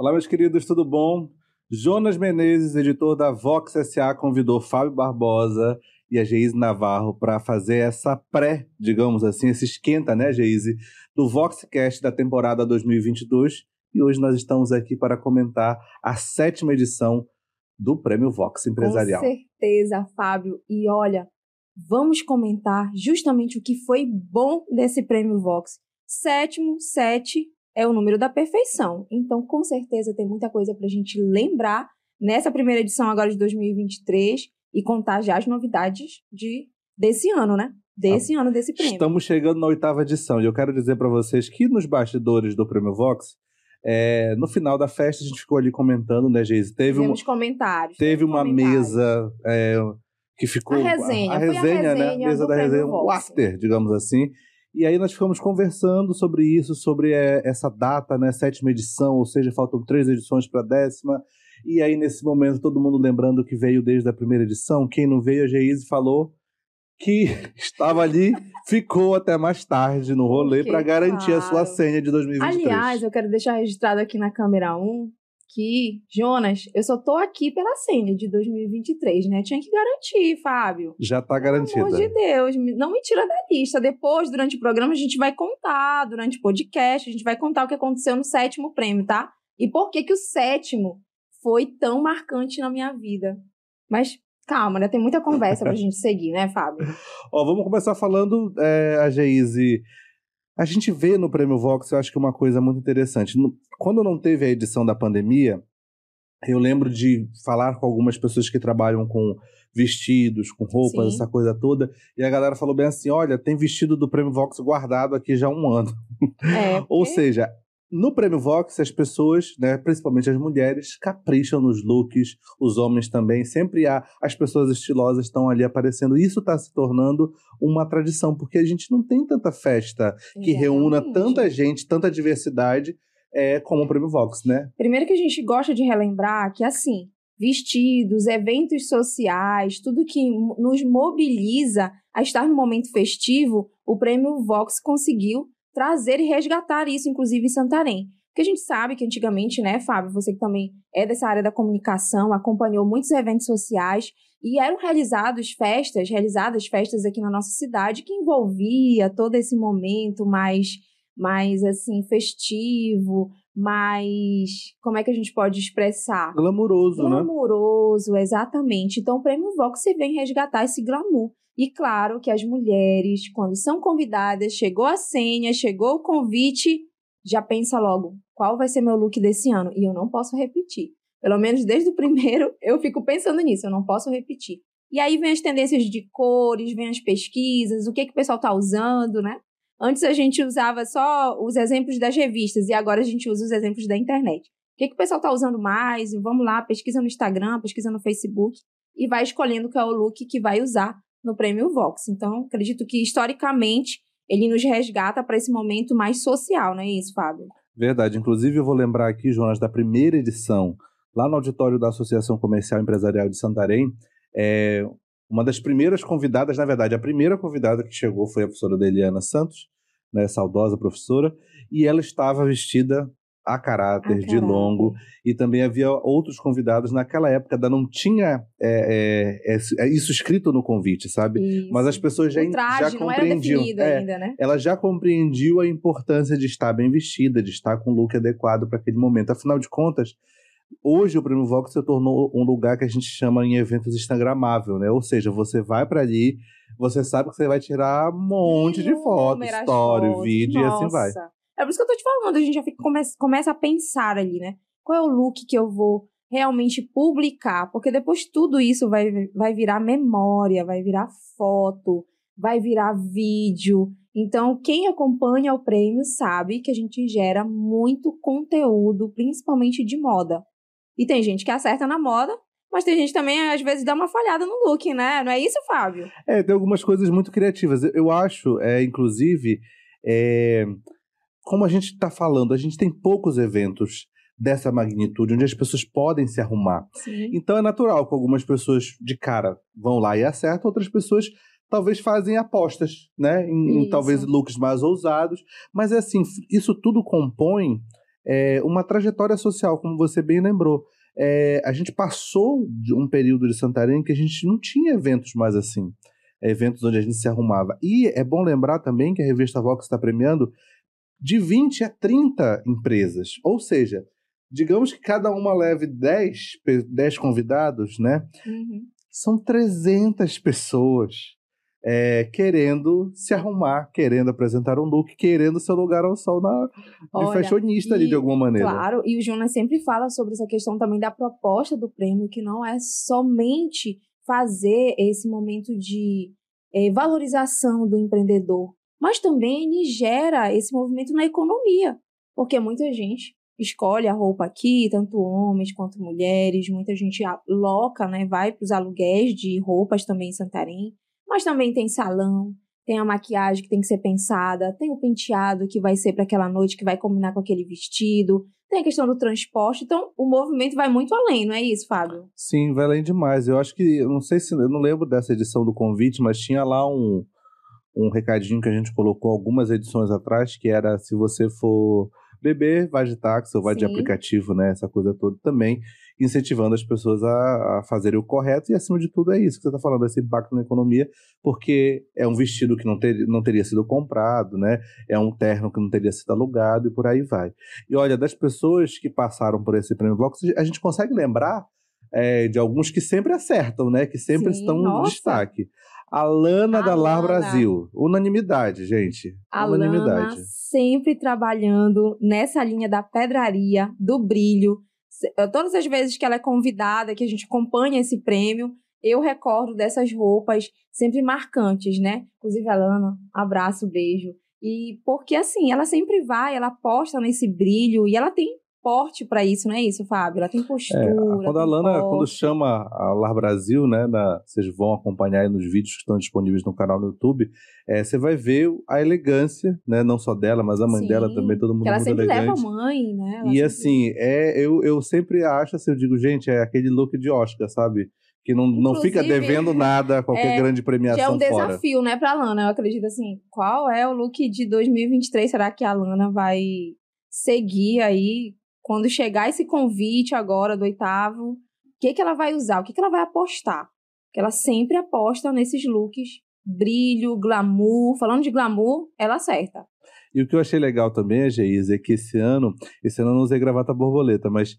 Olá, meus queridos, tudo bom? Jonas Menezes, editor da Vox SA, convidou Fábio Barbosa e a Geise Navarro para fazer essa digamos assim, esse esquenta, né, Geise, do VoxCast da temporada 2022. E hoje nós estamos aqui para comentar a 7ª edição do Prêmio Vox Empresarial. Com certeza, Fábio. E olha, vamos comentar justamente o que foi bom desse Prêmio Vox. 7 é o número da perfeição. Então, com certeza, tem muita coisa para a gente lembrar nessa primeira edição agora de 2023 e contar já as novidades desse ano, né? Desse ano, desse prêmio. Estamos chegando na 8ª edição e eu quero dizer para vocês que nos bastidores do Prêmio Vox, no final da festa, a gente ficou ali comentando, né, Geise? Tivemos comentários. Teve uma mesa que ficou... A resenha, né? A mesa da resenha, o after, digamos assim. E aí nós ficamos conversando sobre isso, sobre essa data, né, 7ª edição, ou seja, faltam 3 edições para a 10ª. E aí, nesse momento, todo mundo lembrando que veio desde a primeira edição. Quem não veio, a Geise falou que estava ali, ficou até mais tarde no rolê para garantir a sua senha de 2023. Aliás, eu quero deixar registrado aqui na câmera 1 que, Jonas, eu só tô aqui pela senha de 2023, né? Tinha que garantir, Fábio. Já tá garantida. Pelo amor de Deus, não me tira da lista. Depois, durante o programa, a gente vai contar, durante o podcast, a gente vai contar o que aconteceu no 7º prêmio, tá? E por que o 7º foi tão marcante na minha vida. Mas calma, né? Tem muita conversa pra gente seguir, né, Fábio? Vamos começar falando, a Geise. A gente vê no Prêmio Vox, eu acho que uma coisa muito interessante. Quando não teve a edição da pandemia, eu lembro de falar com algumas pessoas que trabalham com vestidos, com roupas, Sim. essa coisa toda, e a galera falou bem assim, olha, tem vestido do Prêmio Vox guardado aqui já há 1 ano. Ou seja, no Prêmio Vox, as pessoas, né, principalmente as mulheres, capricham nos looks, os homens também, sempre as pessoas estilosas estão ali aparecendo. Isso está se tornando uma tradição, porque a gente não tem tanta festa que reúna tanta gente, tanta diversidade, como o Prêmio Vox, né? Primeiro que a gente gosta de relembrar que, assim, vestidos, eventos sociais, tudo que nos mobiliza a estar no momento festivo, o Prêmio Vox conseguiu trazer e resgatar isso, inclusive em Santarém. Porque a gente sabe que antigamente, né, Fábio, você que também é dessa área da comunicação, acompanhou muitos eventos sociais e eram realizadas festas aqui na nossa cidade que envolvia todo esse momento mais assim, festivo, mais, como é que a gente pode expressar? Glamuroso, né? Glamuroso, exatamente. Então o Prêmio Vox vem resgatar esse glamour. E claro que as mulheres, quando são convidadas, chegou a senha, chegou o convite, já pensa logo, qual vai ser meu look desse ano? E eu não posso repetir. Pelo menos desde o primeiro, eu fico pensando nisso, eu não posso repetir. E aí vem as tendências de cores, vem as pesquisas, o que o pessoal está usando, né? Antes a gente usava só os exemplos das revistas e agora a gente usa os exemplos da internet. O que o pessoal está usando mais? Vamos lá, pesquisa no Instagram, pesquisa no Facebook e vai escolhendo qual é o look que vai usar no Prêmio Vox. Então, acredito que, historicamente, ele nos resgata para esse momento mais social, não é isso, Fábio? Verdade. Inclusive, eu vou lembrar aqui, Jonas, da primeira edição, lá no auditório da Associação Comercial e Empresarial de Santarém, uma das primeiras convidadas, na verdade, a primeira convidada que chegou foi a professora Deliana Santos, né, saudosa professora, e ela estava vestida a caráter, de longo, e também havia outros convidados. Naquela época não tinha isso escrito no convite, sabe? Isso. Mas as pessoas já compreendiam. Não era definido ainda, né? Ela já compreendiam a importância de estar bem vestida, de estar com o look adequado para aquele momento. Afinal de contas, hoje o Prêmio Vox se tornou um lugar que a gente chama em eventos instagramável, né? Ou seja, você vai para ali, você sabe que você vai tirar um monte de fotos, story, vídeo, e assim vai. É por isso que eu tô te falando, a gente já começa a pensar ali, né? Qual é o look que eu vou realmente publicar? Porque depois tudo isso vai virar memória, vai virar foto, vai virar vídeo. Então, quem acompanha o prêmio sabe que a gente gera muito conteúdo, principalmente de moda. E tem gente que acerta na moda, mas tem gente também, às vezes, dá uma falhada no look, né? Não é isso, Fábio? Tem algumas coisas muito criativas. Eu acho, inclusive, como a gente está falando, a gente tem poucos eventos dessa magnitude, onde as pessoas podem se arrumar. Sim. Então é natural que algumas pessoas de cara vão lá e acertam, outras pessoas talvez fazem apostas, né? Em talvez looks mais ousados. Mas é assim, isso tudo compõe uma trajetória social, como você bem lembrou. A gente passou de um período de Santarém que a gente não tinha eventos mais assim, eventos onde a gente se arrumava. E é bom lembrar também que a revista Vox está premiando de 20 a 30 empresas, ou seja, digamos que cada uma leve 10 convidados, né? Uhum. São 300 pessoas querendo se arrumar, querendo apresentar um look, querendo seu lugar ao sol de fashionista ali, de alguma maneira. Claro, e o Jonas sempre fala sobre essa questão também da proposta do prêmio, que não é somente fazer esse momento de valorização do empreendedor, mas também ele gera esse movimento na economia, porque muita gente escolhe a roupa aqui, tanto homens quanto mulheres, muita gente aloca, né, vai para os aluguéis de roupas também em Santarém, mas também tem salão, tem a maquiagem que tem que ser pensada, tem o penteado que vai ser para aquela noite, que vai combinar com aquele vestido, tem a questão do transporte, então o movimento vai muito além, não é isso, Fábio? Sim, vai além demais. Eu acho que, eu não sei se, eu não lembro dessa edição do convite, mas tinha lá um recadinho que a gente colocou algumas edições atrás, que era: se você for beber, vai de táxi ou vai de aplicativo, né? Essa coisa toda também, incentivando as pessoas a fazerem o correto. E, acima de tudo, é isso que você está falando, esse impacto na economia, porque é um vestido que não teria sido comprado, né? É um terno que não teria sido alugado e por aí vai. E olha, das pessoas que passaram por esse Prêmio Vox, a gente consegue lembrar de alguns que sempre acertam, né? Que sempre estão no destaque. A Lana da Lar Brasil. Unanimidade, gente. Unanimidade. Lana sempre trabalhando nessa linha da pedraria, do brilho. Todas as vezes que ela é convidada, que a gente acompanha esse prêmio, eu recordo dessas roupas sempre marcantes, né? Inclusive a Lana, abraço, beijo. E porque assim, ela sempre vai, ela aposta nesse brilho e ela tem porte para isso, não é isso, Fábio? Ela tem postura. Quando a Lana, quando chama a Lar Brasil, né, vocês vão acompanhar aí nos vídeos que estão disponíveis no canal no YouTube, você vai ver a elegância, né, não só dela, mas a mãe dela também, todo mundo ela muito sempre elegante. leva a mãe, né? E assim, eu sempre acho, assim, eu digo, gente, é aquele look de Oscar, sabe? Que não fica devendo nada a qualquer grande premiação fora. Já é um desafio, né, pra Lana. Eu acredito assim, qual é o look de 2023? Será que a Lana vai seguir aí? Quando chegar esse convite agora do 8º, o que ela vai usar? O que ela vai apostar? Porque ela sempre aposta nesses looks, brilho, glamour. Falando de glamour, ela acerta. E o que eu achei legal também, Geise, é que esse ano eu não usei gravata borboleta, mas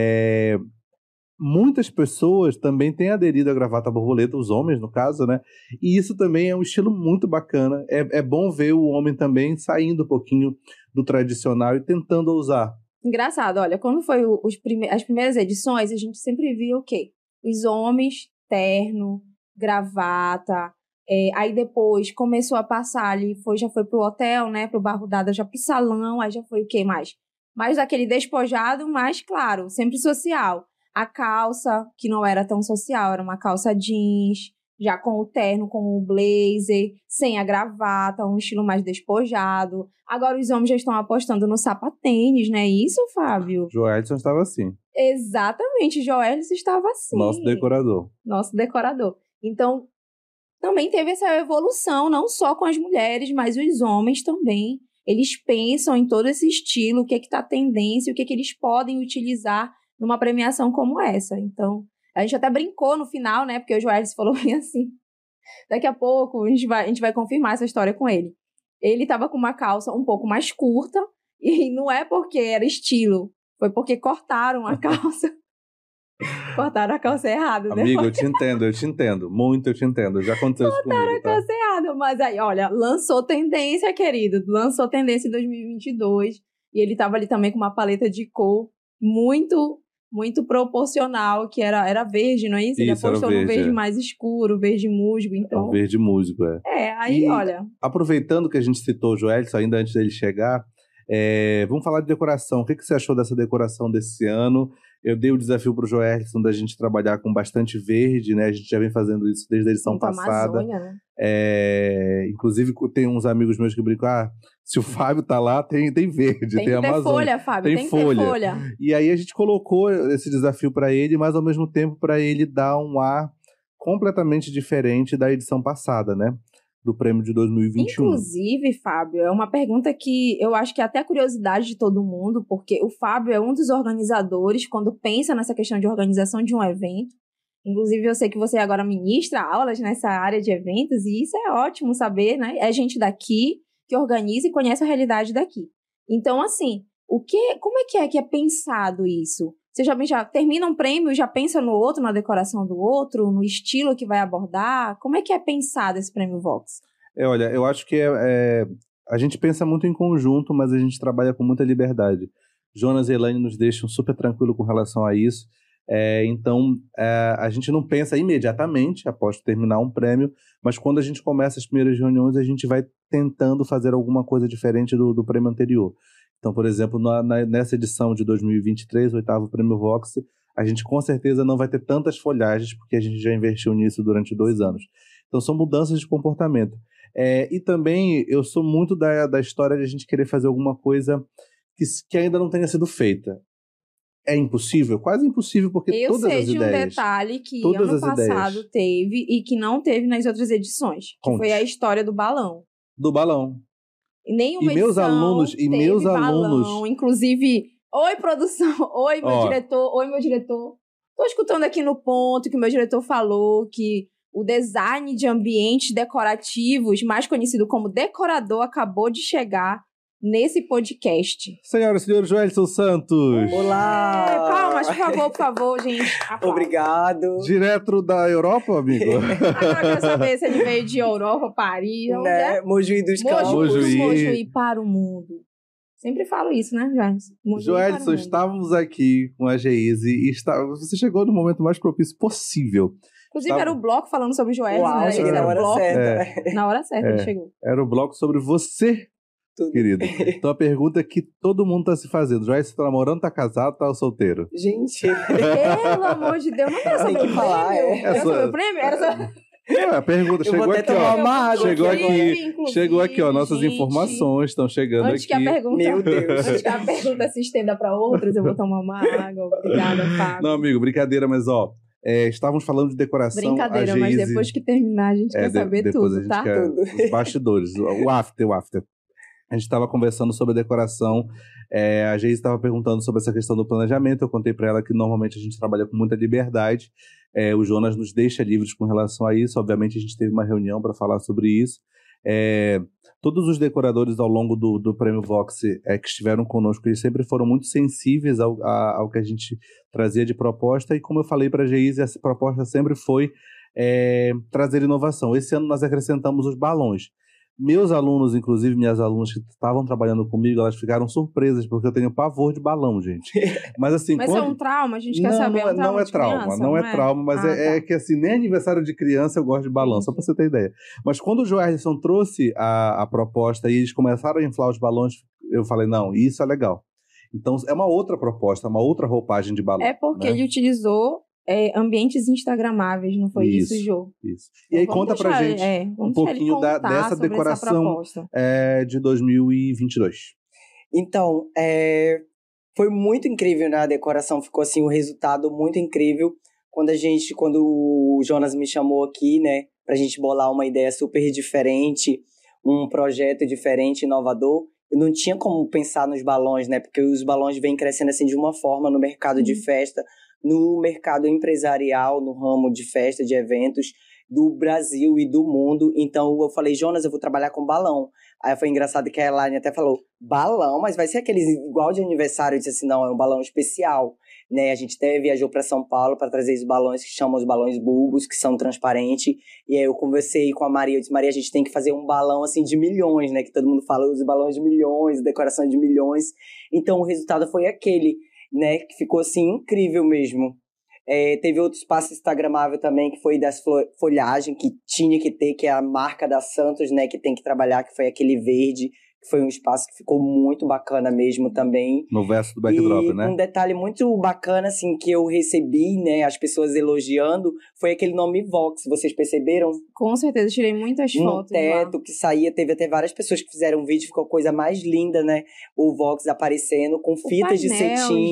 muitas pessoas também têm aderido à gravata borboleta, os homens, no caso, né? E isso também é um estilo muito bacana. É bom ver o homem também saindo um pouquinho do tradicional e tentando usar. Engraçado, olha, quando foi as primeiras edições, a gente sempre via o quê? Os homens, terno, gravata, aí depois começou a passar ali, já foi pro hotel, né, pro Barro Dada, já pro salão, aí já foi o quê mais? Mais daquele despojado, mas claro, sempre social. A calça, que não era tão social, era uma calça jeans, já com o terno, com o blazer, sem a gravata, um estilo mais despojado. Agora os homens já estão apostando no sapatênis, não é isso, Fábio? Joelson estava assim. Exatamente, Joelson estava assim. Nosso decorador. Nosso decorador. Então, também teve essa evolução, não só com as mulheres, mas os homens também. Eles pensam em todo esse estilo, o que está tendência, o que eles podem utilizar numa premiação como essa. Então, a gente até brincou no final, né? Porque o Joelson falou bem assim. Daqui a pouco a gente vai confirmar essa história com ele. Ele estava com uma calça um pouco mais curta, e não é porque era estilo, foi porque cortaram a calça. Cortaram a calça errada, né? Amigo, eu te entendo. Muito eu te entendo. Já aconteceu isso comigo, cortaram a calça errada, mas aí, olha, lançou tendência, querido. Lançou tendência em 2022. E ele tava ali também com uma paleta de cor muito proporcional, que era verde, não é isso? Ele apostou no verde mais escuro, verde musgo, então... O verde musgo, aí, olha... Aproveitando que a gente citou o Joelson, ainda antes dele chegar, vamos falar de decoração. O que você achou dessa decoração desse ano? Eu dei o desafio para o Joelson da gente trabalhar com bastante verde, né? A gente já vem fazendo isso desde a edição passada. Amazônia, né? Inclusive, tem uns amigos meus que brincam, se o Fábio tá lá, tem verde, tem Amazônia. Tem folha, Fábio, tem que ter folha. E aí a gente colocou esse desafio para ele, mas ao mesmo tempo para ele dar um ar completamente diferente da edição passada, né? do prêmio de 2021. Inclusive, Fábio, é uma pergunta que eu acho que é até curiosidade de todo mundo, porque o Fábio é um dos organizadores quando pensa nessa questão de organização de um evento. Inclusive, eu sei que você agora ministra aulas nessa área de eventos, e isso é ótimo saber, né? É gente daqui que organiza e conhece a realidade daqui. Então, assim, como é que é pensado isso? Você já termina um prêmio e já pensa no outro, na decoração do outro, no estilo que vai abordar? Como é que é pensado esse prêmio Vox? Olha, eu acho que a gente pensa muito em conjunto, mas a gente trabalha com muita liberdade. Jonas e Elaine nos deixam super tranquilo com relação a isso. Então, a gente não pensa imediatamente após terminar um prêmio, mas quando a gente começa as primeiras reuniões, a gente vai tentando fazer alguma coisa diferente do prêmio anterior. Então, por exemplo, nessa edição de 2023, o 8º Prêmio Vox, a gente com certeza não vai ter tantas folhagens, porque a gente já investiu nisso durante 2 anos. Então, são mudanças de comportamento. E também, eu sou muito da história de a gente querer fazer alguma coisa que ainda não tenha sido feita. É impossível? Quase impossível, porque todas as ideias... Eu sei de um detalhe que ano passado teve e que não teve nas outras edições. Que foi a história do balão. Do balão. Nenhuma edição teve balão. Inclusive, oi produção, oi meu diretor, oi meu diretor. Tô escutando aqui no ponto que o meu diretor falou que o design de ambientes decorativos, mais conhecido como decorador, acabou de chegar nesse podcast. Senhoras e senhores, Joelson Santos. Olá! Palmas, por favor, gente. Aplausos. Obrigado. Direto da Europa, amigo? Agora eu quero saber se ele veio de Europa, Paris, onde é? Mojuí dos Campos. Mojuí para o mundo. Sempre falo isso, né, Joelson? Joelson, estávamos aqui com a Geise e você chegou no momento mais propício possível. Inclusive, era o bloco falando sobre o Joelson. Uau, cheguei na hora certa. Na hora certa ele chegou. Era o bloco sobre você, querido. Então a pergunta que todo mundo tá se fazendo: Joyce, você tá namorando, tá casado, tá solteiro? Gente. Pelo amor de Deus, não era sobre o prêmio? Era sobre o prêmio? Era sobre... A pergunta chegou aqui, ó. Chegou aqui, ó. Nossas informações estão chegando antes aqui. Meu Deus. Antes que a pergunta se estenda para outros, eu vou tomar uma água. Obrigada, Fábio. Não, amigo, brincadeira, mas ó. Estávamos falando de decoração. Brincadeira, mas depois que terminar, a gente quer saber tudo, tá? Tudo. Os bastidores, o after. A gente estava conversando sobre a decoração. A Geise estava perguntando sobre essa questão do planejamento. Eu contei para ela que normalmente a gente trabalha com muita liberdade. O Jonas nos deixa livres com relação a isso. Obviamente, a gente teve uma reunião para falar sobre isso. Todos os decoradores ao longo do Prêmio Vox que estiveram conosco, eles sempre foram muito sensíveis ao que a gente trazia de proposta. E como eu falei para a Geise, essa proposta sempre foi trazer inovação. Esse ano nós acrescentamos os balões. Meus alunos, inclusive minhas alunas que estavam trabalhando comigo, elas ficaram surpresas, porque eu tenho pavor de balão, gente. Mas assim... Mas é um trauma? A gente quer saber. Não é trauma, mas é que assim, nem aniversário de criança eu gosto de balão, só pra você ter ideia. Mas quando o Joelson trouxe a proposta e eles começaram a inflar os balões, eu falei, não, isso é legal. Então é uma outra proposta, uma outra roupagem de balão. É porque ele utilizou... ambientes instagramáveis, não foi isso, Jô? Isso. E aí conta pra gente um pouquinho dessa decoração de 2022. Então, foi muito incrível, né? A decoração ficou assim, um resultado muito incrível. Quando o Jonas me chamou aqui, né? Pra gente bolar uma ideia super diferente, um projeto diferente, inovador. Eu não tinha como pensar nos balões, né? Porque os balões vêm crescendo assim de uma forma no mercado de festa, no mercado empresarial, no ramo de festa, de eventos do Brasil e do mundo. Então eu falei, Jonas, eu vou trabalhar com balão. Aí foi engraçado que a Elaine até falou, balão? Mas vai ser aqueles igual de aniversário? Eu disse assim, não, é um balão especial, né? A gente até viajou para São Paulo para trazer os balões que chamam os balões bulbos, que são transparentes. E aí eu conversei com a Maria, eu disse, Maria, a gente tem que fazer um balão assim de milhões, né? Que todo mundo fala, os balões de milhões, decoração de milhões. Então o resultado foi aquele, né, que ficou assim incrível mesmo. Teve outro espaço instagramável também, que foi das folhagem, que tinha que ter, que é a marca da Santos, né, que tem que trabalhar, que foi aquele verde, que foi um espaço que ficou muito bacana mesmo também. No verso do backdrop, né? Um detalhe muito bacana, assim, que eu recebi, né, as pessoas elogiando, foi aquele nome Vox, vocês perceberam? Com certeza, tirei muitas fotos. Um teto lá que saía, teve até várias pessoas que fizeram um vídeo, ficou a coisa mais linda, né? O Vox aparecendo com fitas de cetim.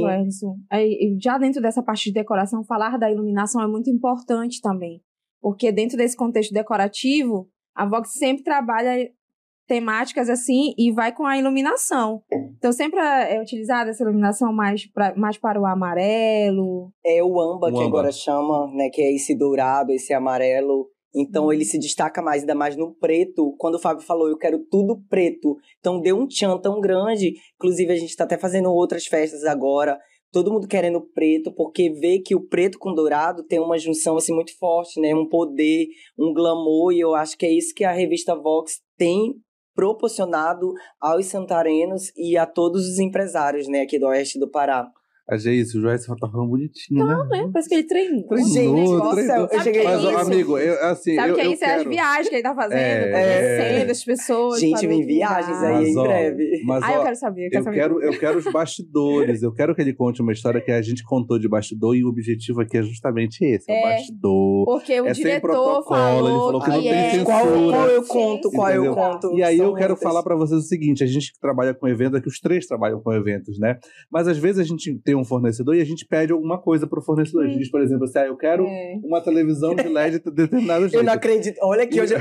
Já dentro dessa parte de decoração, falar da iluminação é muito importante também. Porque dentro desse contexto decorativo, A Vox sempre trabalha temáticas assim e vai com a iluminação. Então sempre é utilizada essa iluminação mais para o amarelo. É o âmbar que âmbar. agora chama, né? Que é esse dourado, esse amarelo. Então ele se destaca mais, ainda mais no preto. Quando o Fábio falou, eu quero tudo preto. Então deu um tchan tão grande. Inclusive a gente tá até fazendo outras festas agora. Todo mundo querendo preto, porque vê que o preto com dourado tem uma junção assim muito forte, né? Um poder, um glamour. E eu acho que é isso que a revista Vox tem proporcionado aos santarenos e a todos os empresários, né, aqui do oeste do Pará. A Geise, o Joyce tá falando bonitinho, né? Não, né? Parece que ele treinou. Gente, nossa, eu cheguei Mas, isso? amigo, Sabe que é isso? É as viagens que ele tá fazendo, conhecendo as pessoas. Gente, vem viagens aí em breve. Mas, eu quero saber. Eu quero os bastidores. Eu quero que ele conte uma história que a gente contou de bastidor e o objetivo aqui é justamente esse, o bastidor. Porque o sem diretor protocolo, ele falou que não tem censura. Qual eu conto, qual eu conto. E aí eu São quero muitas. falar pra vocês o seguinte, a gente que trabalha com eventos, aqui os três trabalham com eventos, né? Mas às vezes a gente tem um fornecedor e a gente pede alguma coisa pro fornecedor. A gente diz, por exemplo, assim, eu quero uma televisão de LED de determinado jeito. Eu não acredito. Olha aqui, hoje...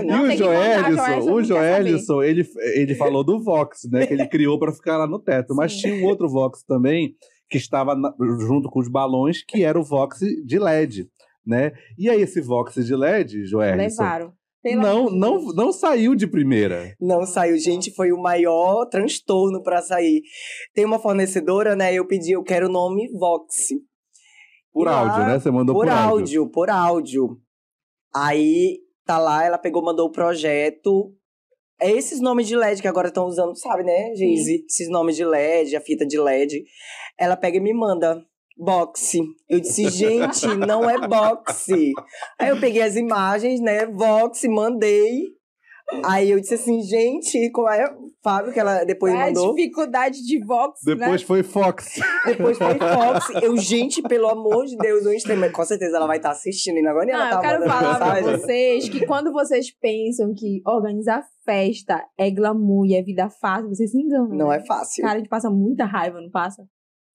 E o Joelison, ele falou do Vox, né? Que ele criou pra ficar lá no teto. Mas tinha um outro Vox também, que estava junto com os balões, que era o Vox de LED, né? E aí esse Vox de LED, Joelison... Levaram. Não saiu de primeira. Não saiu, gente, foi o maior transtorno pra sair. Tem uma fornecedora, né, eu quero o nome Vox. Por áudio, né? Você mandou por áudio. Por áudio. Aí, tá lá, ela mandou o projeto. É esses nomes de LED que agora estão usando, sabe, né, Geise? Esses nomes de LED, a fita de LED. Ela pega e me manda. Boxe. Eu disse, gente, não é boxe. Aí eu peguei as imagens, né, Vox, mandei. Aí eu disse assim, gente, qual é, Fábio, que ela depois mandou? A dificuldade de Vox, Depois foi Fox. Depois foi Fox. Gente, pelo amor de Deus, com certeza ela vai estar assistindo. E agora ela eu quero falar pra vocês que quando vocês pensam que organizar festa é glamour e é vida fácil, vocês se enganam. Não é fácil. Cara, a gente passa muita raiva, não passa?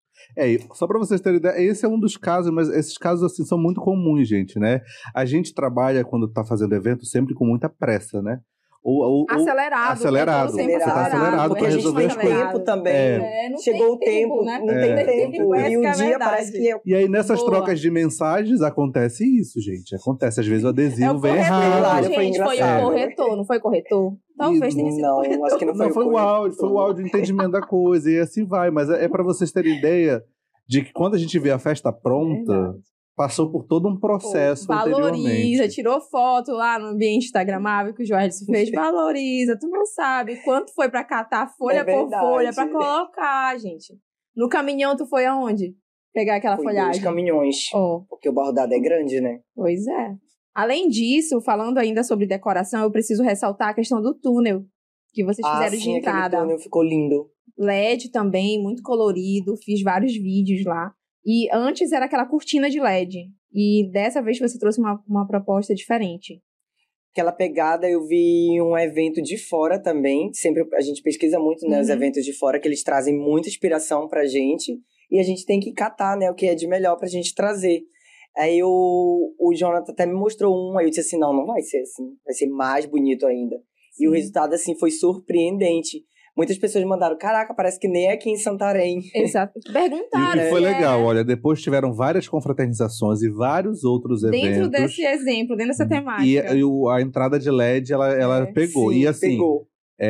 Só pra vocês terem ideia, esse é um dos casos, mas esses casos assim são muito comuns, gente, né? A gente trabalha quando tá fazendo evento sempre com muita pressa, né? Acelerado. Você tá acelerado porque pra a gente resolver tem as coisas. tempo também. Não Chegou o tempo, né? Não tem tempo. E o dia parece que é... E aí, nessas trocas de mensagens, acontece isso, gente. Acontece, às vezes, o adesivo vem errado. Gente, foi o corretor, não foi corretor? Talvez tenha sido corretor. Não, acho que não foi foi o áudio. Foi o áudio, o entendimento da coisa. E assim vai. Mas é pra vocês terem ideia de que quando a gente vê a festa pronta... Passou por todo um processo valoriza, tirou foto lá no ambiente instagramável que o Joelson fez, valoriza, tu não sabe quanto foi pra catar folha por folha pra colocar, gente. No caminhão tu foi aonde? Pegar aquela folhagem? 2 caminhões, porque o bordado é grande, né? Pois é. Além disso, falando ainda sobre decoração, eu preciso ressaltar a questão do túnel que vocês fizeram de entrada. Aquele túnel ficou lindo. LED também, muito colorido, fiz vários vídeos lá. E antes era aquela cortina de LED. E dessa vez você trouxe uma proposta diferente. Aquela pegada, eu vi um evento de fora também. Sempre a gente pesquisa muito, né, os eventos de fora, que eles trazem muita inspiração pra gente. E a gente tem que catar, né, o que é de melhor pra gente trazer. Aí o Jonathan até me mostrou aí eu disse assim, não vai ser assim. Vai ser mais bonito ainda. Sim. E o resultado, assim, foi surpreendente. Muitas pessoas mandaram, caraca, parece que nem aqui em Santarém. Exato. Perguntaram. E o que foi legal, olha, depois tiveram várias confraternizações e vários outros eventos. Dentro desse exemplo, dentro dessa temática. E a entrada de LED, ela pegou. Sim, e assim, pegou.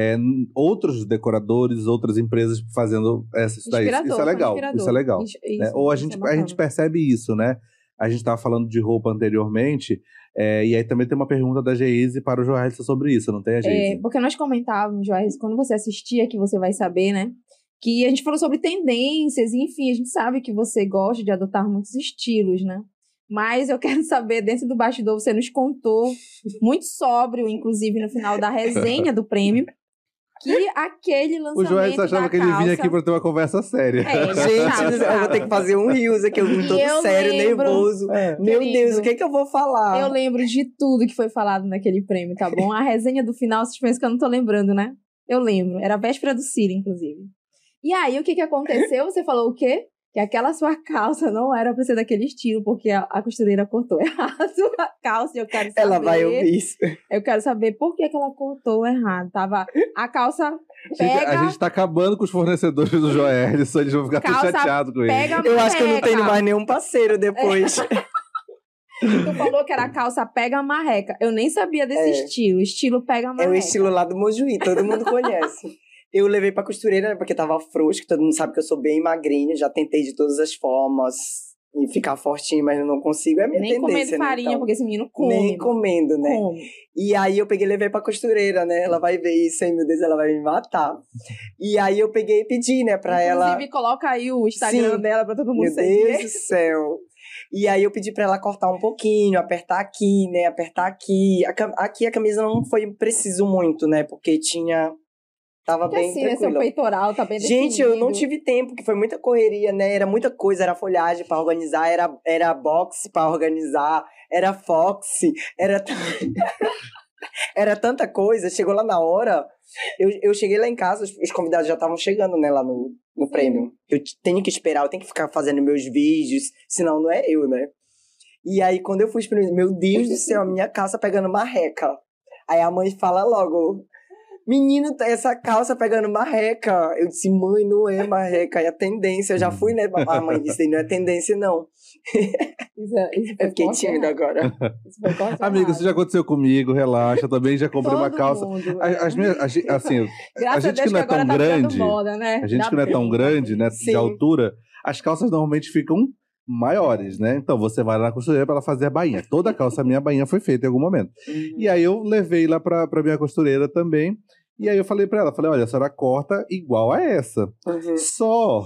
Outros decoradores, outras empresas fazendo isso daí. Isso é legal. Isso é legal. Né? Ou a gente percebe isso, né? A gente estava falando de roupa anteriormente, e aí também tem uma pergunta da Geise para o Joelson sobre isso, não tem a Geise? Porque nós comentávamos, Joelson, quando você assistia, que você vai saber, né? Que a gente falou sobre tendências, enfim, a gente sabe que você gosta de adotar muitos estilos, né? Mas eu quero saber, dentro do bastidor, você nos contou, muito sóbrio, inclusive, no final da resenha do prêmio, que aquele lançamento o Joelson achava que ele vinha aqui para ter uma conversa séria. Gente, eu vou ter que fazer um rios aqui, eu vim todo sério, nervoso. Meu Deus, o que eu vou falar? Eu lembro de tudo que foi falado naquele prêmio, tá bom? A resenha do final, vocês pensam que eu não tô lembrando, né? Eu lembro, era a véspera do Ciro, inclusive. E aí, o que aconteceu? Você falou o quê? que aquela sua calça não era pra ser daquele estilo, porque a costureira cortou errado a calça e eu quero saber... Ela vai ouvir isso. Eu quero saber por que ela cortou errado. Tava a calça pega... A gente tá acabando com os fornecedores do Joelson, eles vão ficar tão Calça chateados com ele. pega Eu acho que eu não tenho marreca. mais nenhum parceiro depois. Tu falou que era a calça pega marreca. Eu nem sabia desse estilo. Estilo pega marreca. É o estilo lá do Mojuí, todo mundo conhece. Eu levei pra costureira, né, porque tava frouxo, que todo mundo sabe que eu sou bem magrinha, já tentei de todas as formas e ficar fortinho, mas eu não consigo, é a minha Nem tendência, comendo farinha, né? Então, porque esse menino come. nem comendo, né? Come. E aí eu peguei e levei pra costureira, né? Ela vai ver isso, ai meu Deus, ela vai me matar. E aí eu peguei e pedi, né, pra ela... Inclusive, coloca aí o Instagram Sim. dela pra todo mundo Meu seguir. Deus do céu. E aí eu pedi pra ela cortar um pouquinho, apertar aqui, né? Apertar aqui. Aqui a camisa não foi preciso muito, né? Porque tinha... Tava Porque bem assim, né, seu tranquilo. peitoral tá bem Gente, eu não definido. tive tempo, que foi muita correria, né? Era muita coisa, era folhagem pra organizar, era boxe pra organizar, era foxy, era tanta coisa. Chegou lá na hora, eu cheguei lá em casa, os convidados já estavam chegando, né, lá no prêmio. Eu tenho que esperar, eu tenho que ficar fazendo meus vídeos, senão não é eu, né? E aí, quando eu fui experimentar, meu Deus do céu, a minha calça pegando marreca. Aí a mãe fala logo... Menino, essa calça pegando marreca. Eu disse, mãe, não é marreca, é a tendência. Eu já fui, né? A mãe disse, não é tendência, não. Isso Eu fiquei corte tímida errado. agora. Isso foi corte Amigo, errado. isso já aconteceu comigo, relaxa. Eu também já comprei uma Todo calça. mundo, As minhas, assim, Graças a gente Deus que não é agora tão tá virando grande, moda, né? a gente Dá que não é tão bem, grande, né, de Sim. altura, as calças normalmente ficam maiores, né? Então você vai lá na costureira pra ela fazer a bainha. Toda a calça minha bainha foi feita em algum momento. E aí eu levei lá pra minha costureira também. E aí eu falei pra ela, olha, a senhora corta igual a essa. Uhum. Só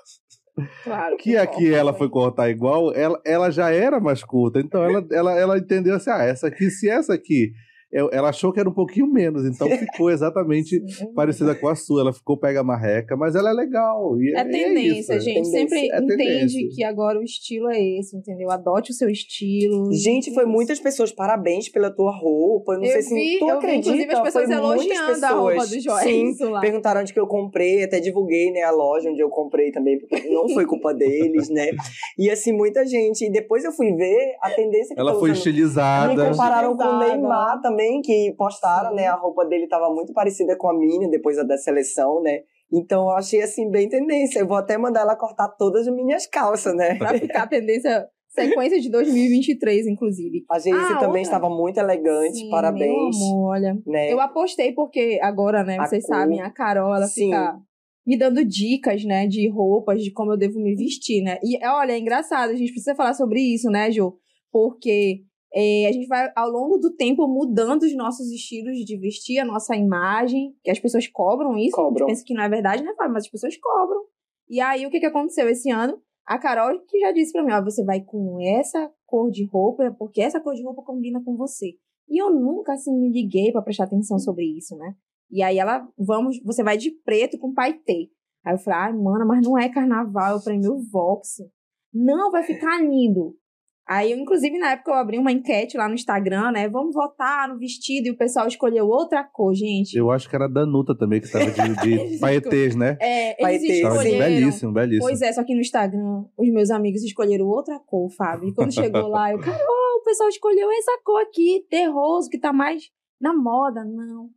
Claro que aqui ela foi cortar igual, ela já era mais curta. Então ela entendeu assim, essa aqui, se essa aqui... Ela achou que era um pouquinho menos, então ficou exatamente parecida com a sua. Ela ficou pega marreca, mas ela é legal. E É tendência, isso, gente. Sempre É entende tendência. que agora o estilo é esse, entendeu? Adote o seu estilo. Gente, foi muitas pessoas, parabéns pela tua roupa. Não sei se tu eu vi, acredita. inclusive, as pessoas foi muitas elogiando a roupa pessoas. do Joel. Sim, Isso lá. perguntaram onde que eu comprei, até divulguei, né, a loja onde eu comprei também, porque não foi culpa deles, né? E assim, muita gente. E depois eu fui ver a tendência que Ela tá foi usando. Me estilizada. compararam com o Estilizada. Neymar também, que postaram, Sim. né? A roupa dele tava muito parecida com a minha, depois da seleção, né? Então eu achei, assim, bem tendência. Eu vou até mandar ela cortar todas as minhas calças, né? Pra ficar a tendência, sequência de 2023, inclusive. A Geise também outra. estava muito elegante, Sim, parabéns. Meu amor, olha. Né? Eu apostei porque agora, né, A vocês cor. sabem, a Carol, ela Sim. fica me dando dicas, né, de roupas, de como eu devo me vestir, né. E, olha, é engraçado, a gente precisa falar sobre isso, né, Jo? Porque a gente vai, ao longo do tempo, mudando os nossos estilos de vestir, a nossa imagem, que as pessoas cobram isso. A Cobram. gente pensa que não é verdade, né, Fábio? Mas as pessoas cobram. E aí, o que aconteceu esse ano? A Carol que já disse pra mim, ó, você vai com essa cor de roupa, porque essa cor de roupa combina com você. E eu nunca, assim, me liguei pra prestar atenção sobre isso, né? E aí você vai de preto com paetê. Aí eu falei, ai, mana, mas não é carnaval, é o prêmio Vox. Não, vai ficar lindo. Aí, inclusive, na época eu abri uma enquete lá no Instagram, né? Vamos votar no vestido, e o pessoal escolheu outra cor, gente. Eu acho que era a Danuta também, que tava de paetês, né? Eles Paetê. Tava de escolheram... belíssimo, belíssimo. Pois é, só que no Instagram, os meus amigos escolheram outra cor, Fábio. E quando chegou lá, eu, Carol, o pessoal escolheu essa cor aqui, terroso, que tá mais na moda.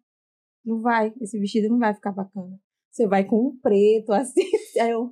Não vai, esse vestido não vai ficar bacana. Você vai com um preto, assim. Aí eu,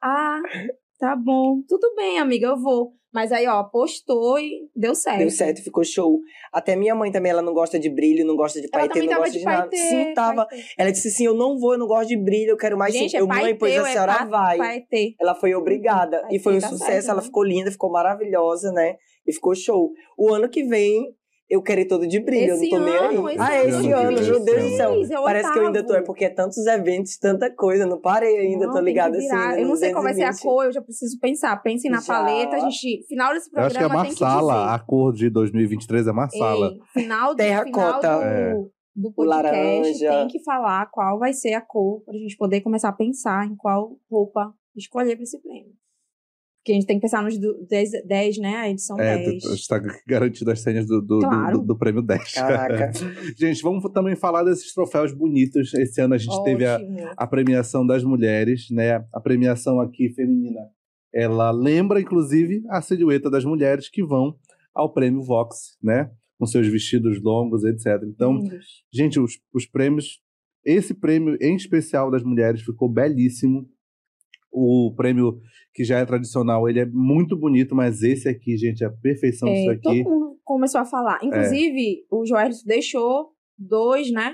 tá bom, tudo bem, amiga, eu vou. Mas aí, ó, postou e deu certo. Deu certo, ficou show. Até minha mãe também, ela não gosta de brilho, não gosta de Ela paetê, também não tava gosta de de nada. paetê. Sim, tava. paetê. Ela disse assim, eu não gosto de brilho, eu quero mais... Gente, eu, mãe, pois a senhora vai. Paetê. Ela foi obrigada. Paetê E foi um tá sucesso, certo, ela né? ficou linda, ficou maravilhosa, né? E ficou show. O ano que vem, eu quero ir todo de brilho, Esse eu não tô nem ano, aí. esse Esse ano, ano, meu Deus do céu. é o Parece que eu ainda tô, é oitavo. porque é tantos eventos, tanta coisa, não parei ainda, Não, tô tem que ligada virar. assim. Eu não sei qual vai ser a 220. cor, eu já preciso pensar. Pensem na Já. paleta, a gente, final desse Eu acho que é programa tem que Marsala, dizer. a cor de 2023 é Marsala. Ei, final Terracota. do O podcast laranja. tem que falar qual vai ser a cor pra gente poder começar a pensar em qual roupa escolher pra esse prêmio. Porque a gente tem que pensar nos 10, né? A edição 10. Está garantido as senhas do Claro. do prêmio 10. Caraca. Gente, vamos também falar desses troféus bonitos. Esse ano a gente teve Ótimo. a premiação das mulheres, né? A premiação aqui feminina ela lembra, inclusive, a silhueta das mulheres que vão ao Prêmio Vox, né? Com seus vestidos longos, etc. Então, gente, os prêmios... Esse prêmio, em especial das mulheres, ficou belíssimo. O prêmio, que já é tradicional, ele é muito bonito, mas esse aqui, gente, é a perfeição disso aqui. Todo mundo começou a falar. Inclusive, o Joelson deixou 2, né?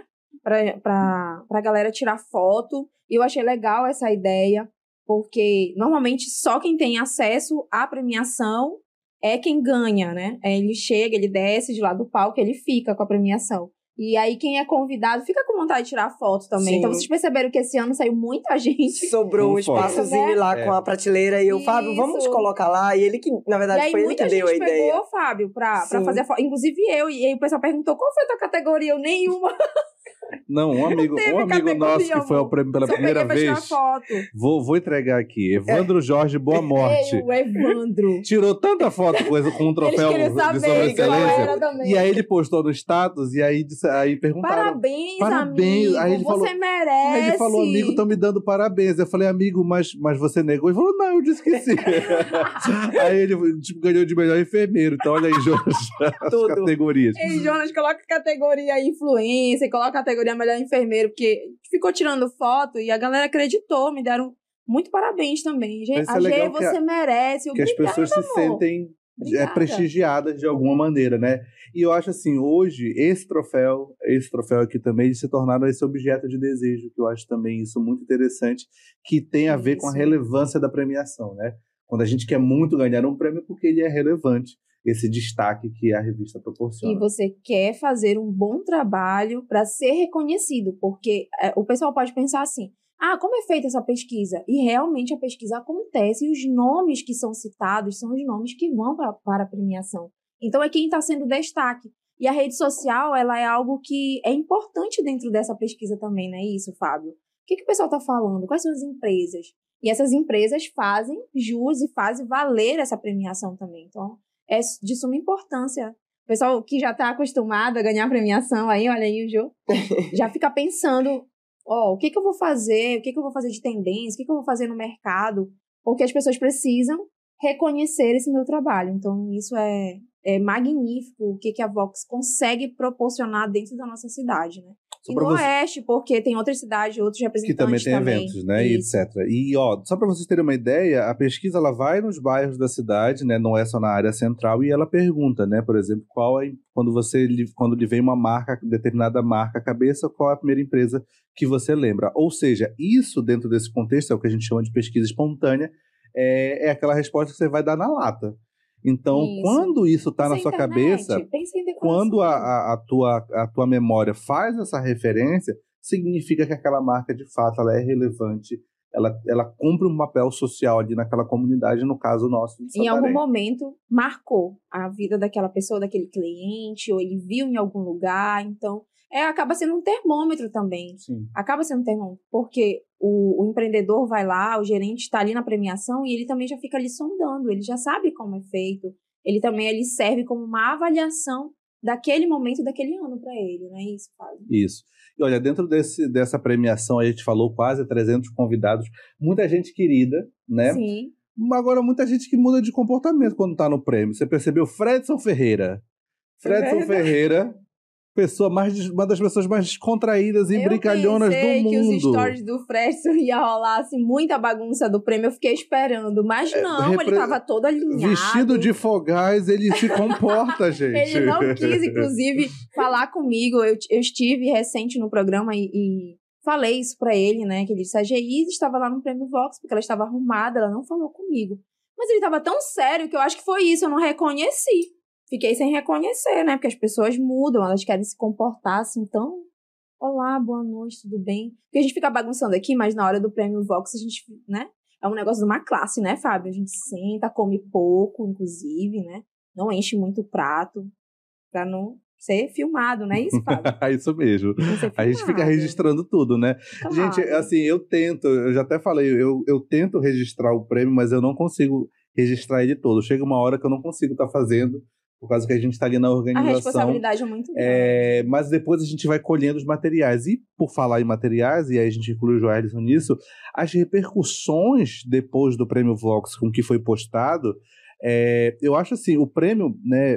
Pra galera tirar foto. E eu achei legal essa ideia, porque normalmente só quem tem acesso à premiação é quem ganha, né? Ele chega, ele desce de lá do palco, ele fica com a premiação. E aí quem é convidado fica com vontade de tirar foto também. Sim. Então vocês perceberam que esse ano saiu muita gente. Sobrou um espaçozinho lá com a prateleira e eu, Fábio, vamos te colocar lá. E ele que, na verdade, foi ele que deu a ideia. E aí muita gente pegou, Fábio, pra fazer a foto. Inclusive eu. E aí o pessoal perguntou, qual foi a tua categoria? Eu, nenhuma. Não, um amigo nosso que foi ao prêmio pela primeira vez. Vou entregar aqui. Evandro Jorge Boa Morte. O Evandro. Tirou tanta foto com um troféu de sobreexcelência. E aí ele postou no status e aí perguntaram. Parabéns, amigo. Aí ele você merece. Aí ele falou, amigo, estão me dando parabéns. Eu falei, amigo, mas você negou? Ele falou, não, eu disse que sim. Aí ele ganhou de melhor enfermeiro. Então olha aí, Jonas, as categorias. Ei, Jonas, coloca a categoria influência, coloca a categoria melhor enfermeiro, porque ficou tirando foto e a galera acreditou, me deram muito parabéns também. Gente, você merece. Que as pessoas se sentem prestigiadas de alguma maneira, né? E eu acho assim, hoje, esse troféu aqui também, se tornaram esse objeto de desejo, que eu acho também isso muito interessante, que tem a ver com a relevância da premiação, né? Quando a gente quer muito ganhar um prêmio, porque ele é relevante. Esse destaque que a revista proporciona. E você quer fazer um bom trabalho para ser reconhecido, porque o pessoal pode pensar assim, como é feita essa pesquisa? E realmente a pesquisa acontece e os nomes que são citados são os nomes que vão para a premiação. Então é quem está sendo destaque. E a rede social, ela é algo que é importante dentro dessa pesquisa também, não é isso, Fábio? O que o pessoal está falando? Quais são as empresas? E essas empresas fazem jus e fazem valer essa premiação também. Então, é de suma importância. O pessoal que já está acostumado a ganhar premiação aí, olha aí o Jô, já fica pensando, o que eu vou fazer? O que eu vou fazer de tendência? O que eu vou fazer no mercado? Porque as pessoas precisam reconhecer esse meu trabalho. Então, isso é magnífico, o que a Vox consegue proporcionar dentro da nossa cidade, né? E no Oeste, porque tem outras cidades, outros representantes que também tem eventos, né, e etc. E, só para vocês terem uma ideia, a pesquisa, ela vai nos bairros da cidade, né, não é só na área central, e ela pergunta, né, por exemplo, quando lhe vem uma marca, determinada marca à cabeça, qual é a primeira empresa que você lembra? Ou seja, isso dentro desse contexto, é o que a gente chama de pesquisa espontânea, é aquela resposta que você vai dar na lata. Então, quando isso está na sua cabeça, quando a tua memória faz essa referência, significa que aquela marca, de fato, ela é relevante, ela cumpre um papel social ali naquela comunidade, no caso nosso de Santarém. Em algum momento, marcou a vida daquela pessoa, daquele cliente, ou ele viu em algum lugar, então... acaba sendo um termômetro também. Sim. Acaba sendo um termômetro, porque o empreendedor vai lá, o gerente está ali na premiação e ele também já fica ali sondando, ele já sabe como é feito, ele também serve como uma avaliação daquele momento, daquele ano para ele, não é isso, Fábio? Isso. E olha, dentro dessa premiação, a gente falou quase 300 convidados, muita gente querida, né? Sim. Agora, muita gente que muda de comportamento quando está no prêmio. Você percebeu? Fredson Ferreira, uma das pessoas mais descontraídas e brincalhonas do mundo. Eu pensei que os stories do Fredson ia rolar assim, muita bagunça do prêmio, eu fiquei esperando, mas não, ele tava todo alinhado. Vestido de fogás, ele se comporta, gente. Ele não quis, inclusive, falar comigo, eu estive recente no programa e falei isso pra ele, né, que ele disse, a Geise estava lá no Prêmio Vox, porque ela estava arrumada, ela não falou comigo. Mas ele tava tão sério que eu acho que foi isso, eu não reconheci. Fiquei sem reconhecer, né? Porque as pessoas mudam, elas querem se comportar assim, então... Olá, boa noite, tudo bem? Porque a gente fica bagunçando aqui, mas na hora do Prêmio Vox, a gente, né? É um negócio de uma classe, né, Fábio? A gente senta, come pouco, inclusive, né? Não enche muito o prato, pra não ser filmado, não é isso, Fábio? Isso mesmo. A gente fica registrando tudo, né? Claro. Gente, assim, eu já até falei, eu tento registrar o prêmio, mas eu não consigo registrar ele todo. Chega uma hora que eu não consigo estar fazendo por causa que a gente está ali na A organização. responsabilidade é muito grande. Mas depois a gente vai colhendo os materiais. E por falar em materiais, e aí a gente inclui o Joelson nisso, as repercussões depois do Prêmio Vox com o que foi postado, eu acho assim, o prêmio, né,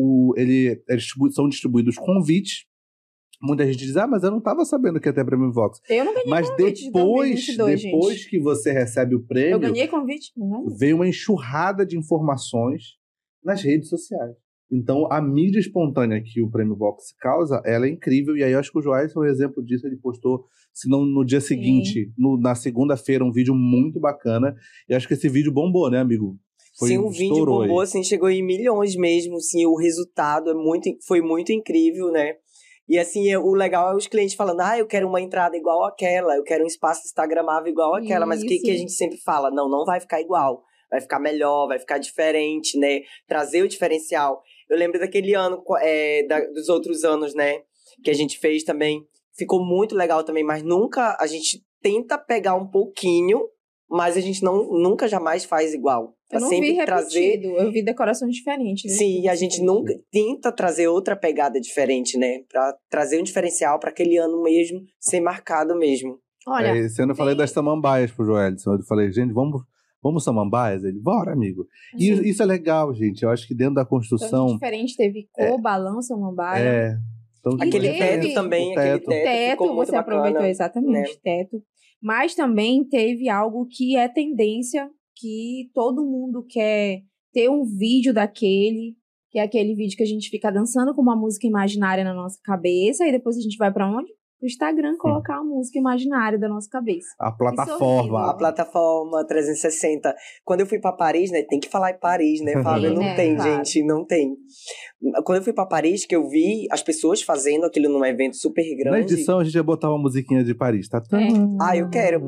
são distribuídos convites. Muita gente diz, mas eu não estava sabendo que ia ter Prêmio Vox. Eu não ganhei mas convite de 2022, depois gente. que você recebe o prêmio, Eu ganhei convite? Não. Vem uma enxurrada de informações nas redes sociais. Então, a mídia espontânea que o Prêmio Vox causa, ela é incrível. E aí, eu acho que o Joelson é um exemplo disso. Ele postou, se não no dia seguinte, na segunda-feira, um vídeo muito bacana. E acho que esse vídeo bombou, né, amigo? Sim, o vídeo bombou, assim, chegou em milhões mesmo. Assim, o resultado foi muito incrível, né? E assim, o legal é os clientes falando, eu quero uma entrada igual àquela, eu quero um espaço instagramável igual àquela. Mas o que a gente sempre fala? Não vai ficar igual. Vai ficar melhor, vai ficar diferente, né? Trazer o diferencial. Eu lembro daquele ano, dos outros anos, né? Que a gente fez também. Ficou muito legal também, mas nunca... A gente tenta pegar um pouquinho, mas a gente nunca jamais faz igual. Eu não vi repetido, eu vi decorações diferentes. Sim, e a gente nunca tenta trazer outra pegada diferente, né? Pra trazer um diferencial para aquele ano mesmo, ser marcado mesmo. Olha, esse ano eu falei das samambaias pro Joelson. Eu falei, gente, vamos samambaias? Ele, bora, amigo. E isso é legal, gente. Eu acho que dentro da construção... Tanto diferente, teve cor, balão, samambaia. Então, aquele teto também, aquele teto ficou muito você bacana, aproveitou exatamente, né? Teto. Mas também teve algo que é tendência, que todo mundo quer ter um vídeo daquele, que é aquele vídeo que a gente fica dançando com uma música imaginária na nossa cabeça, e depois a gente vai pra onde? Pro Instagram colocar a música imaginária da nossa cabeça. A plataforma. A plataforma 360. Quando eu fui pra Paris, né? Tem que falar em Paris, né, Fábio? Não tem, claro. Gente, não tem. Quando eu fui pra Paris, que eu vi as pessoas fazendo aquilo num evento super grande. Na edição, a gente ia botar uma musiquinha de Paris, tá? Eu quero.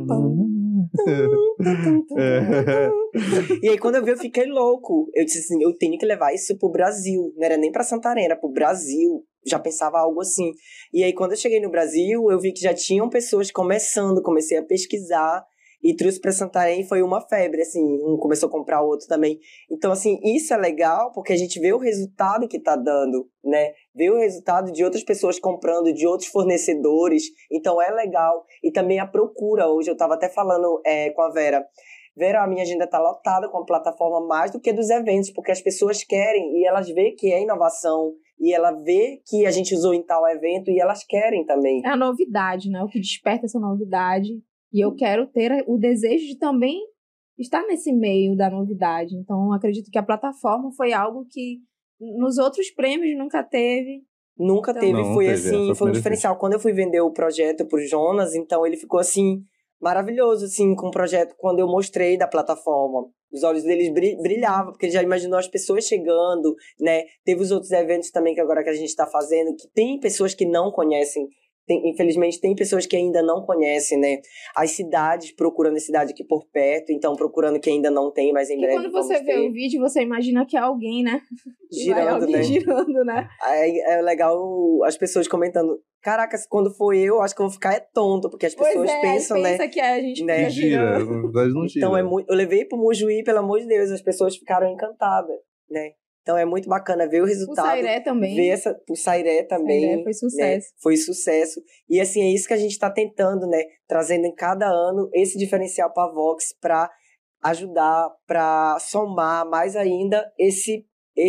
E aí, quando eu vi, eu fiquei louco. Eu disse assim, eu tenho que levar isso pro Brasil. Não era nem pra Santarém, era pro Brasil. Já pensava algo assim. E aí, quando eu cheguei no Brasil, eu vi que já tinham pessoas começando. Comecei a pesquisar e trouxe pra Santarém e foi uma febre, assim. Um começou a comprar outro também. Então, assim, isso é legal porque a gente vê o resultado que tá dando, né? Vê o resultado de outras pessoas comprando, de outros fornecedores. Então, é legal. E também a procura. Hoje eu tava até falando com a Vera. Vera, a minha agenda tá lotada com a plataforma mais do que dos eventos, porque as pessoas querem e elas veem que é inovação. E ela vê que a gente usou em tal evento e elas querem também. É a novidade, né? O que desperta essa novidade. E eu quero ter o desejo de também estar nesse meio da novidade. Então, acredito que a plataforma foi algo que nos outros prêmios nunca teve. Nunca teve. Não, foi assim, foi um diferencial. Quando eu fui vender o projeto pro Jonas, então ele ficou assim, maravilhoso, assim, com o projeto. Quando eu mostrei da plataforma, os olhos deles brilhavam, porque ele já imaginou as pessoas chegando, né? Teve os outros eventos também que agora que a gente tá fazendo, que tem pessoas que não conhecem. Infelizmente, tem pessoas que ainda não conhecem, né? As cidades, procurando a cidade aqui por perto, então procurando que ainda não tem, mas em breve quando você vê o vídeo, você imagina que é alguém, né? Girando, né? Girando, né? Aí é legal as pessoas comentando, caraca, quando for eu, acho que eu vou ficar tonto, porque as pessoas pensam, né? Pensa que a gente né? Gira, não gira. Então eu levei pro Mojuí, pelo amor de Deus, as pessoas ficaram encantadas, né? Então é muito bacana ver o resultado. O Sairé também. Ver o Sairé também. Sairé foi sucesso. Né? Foi sucesso. E assim, é isso que a gente tá tentando, né? Trazendo em cada ano esse diferencial pra Vox, pra ajudar, pra somar mais ainda esse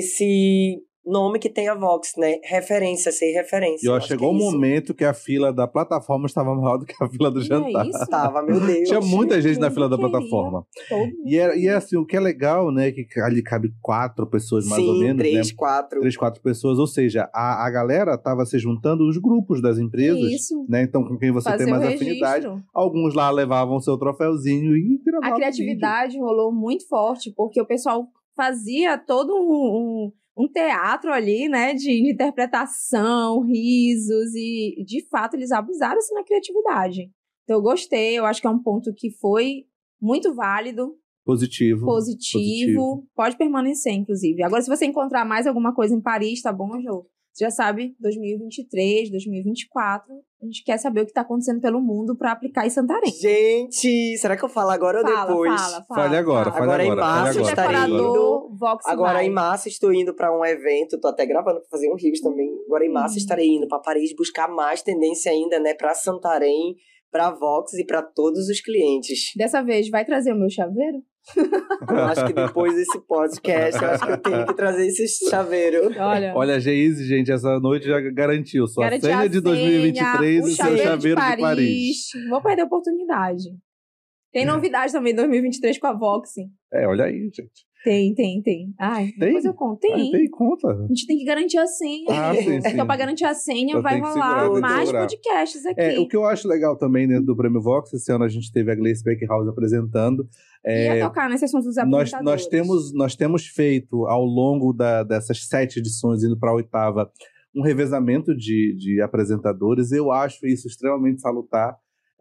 nome que tem a Vox, né? Referência, ser referência. E chegou um momento que a fila da plataforma estava maior do que a fila do jantar. É isso? Tava, meu Deus. Tinha muita gente na fila da plataforma. E é assim, o que é legal, né? Que ali cabe 4 pessoas mais ou menos. 3, né? 4. 3, 4 pessoas. Ou seja, a galera tava se juntando, os grupos das empresas. Isso. Né? Então, com quem você tem mais afinidade. Alguns lá levavam seu troféuzinho e gravavam. A criatividade rolou muito forte, porque o pessoal fazia todo um teatro ali, né, de interpretação, risos, e de fato eles abusaram assim na criatividade. Então eu gostei, eu acho que é um ponto que foi muito válido. Positivo. Pode permanecer, inclusive. Agora, se você encontrar mais alguma coisa em Paris, tá bom, Jô? Você já sabe, 2023, 2024, a gente quer saber o que está acontecendo pelo mundo para aplicar em Santarém. Gente, será que eu falo agora ou depois? Fale agora, fale Agora agora. em março fale agora. estarei indo. Vox Agora vai. em março estou indo para um evento, tô até gravando para fazer um Rios também. Agora em março estarei indo para Paris buscar mais tendência ainda, né, para Santarém, para Vox e para todos os clientes. Dessa vez, vai trazer o meu chaveiro? Eu acho que depois desse podcast, eu acho que eu tenho que trazer esse chaveiro. Olha, Geise, gente, essa noite já garantiu. Sua Garanti senha a de 2023 o e seu chaveiro de Paris. Vou perder a oportunidade. Tem novidade também em 2023 com a Vox. Olha aí, gente. Tem. Ai, Tem? depois eu conto. Tem. Tem conta. A gente tem que garantir a senha. Sim. Então, pra garantir a senha, Eu vai tenho que rolar segurar, mais segurar. podcasts aqui. O que eu acho legal também dentro do Prêmio Vox, esse ano a gente teve a Gleice Backhouse apresentando. Ia tocar nesse assunto dos apresentadores. Nós temos feito, ao longo dessas 7 edições, indo para a 8ª, um revezamento de apresentadores. Eu acho isso extremamente salutar.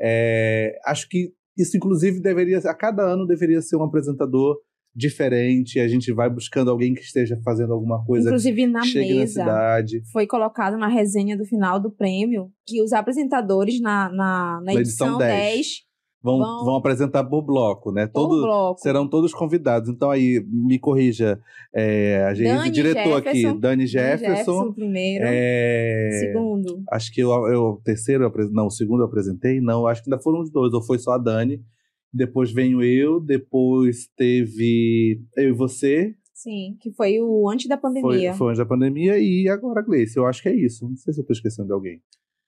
Acho que isso, inclusive, a cada ano deveria ser um apresentador diferente. A gente vai buscando alguém que esteja fazendo alguma coisa, inclusive, na que chegue mesa, na cidade. Foi colocado na resenha do final do prêmio que os apresentadores na edição 10 vão apresentar por bloco, né? Serão todos convidados. Então aí, me corrija, a Geise, diretor aqui, Dani Jefferson. Primeiro. Segundo. Acho que o segundo eu apresentei. Não, acho que ainda foram os 2, ou foi só a Dani. Depois venho eu, depois teve eu e você. Sim, que foi o antes da pandemia. Foi antes da pandemia e agora a Gleice. Eu acho que é isso. Não sei se eu tô esquecendo de alguém.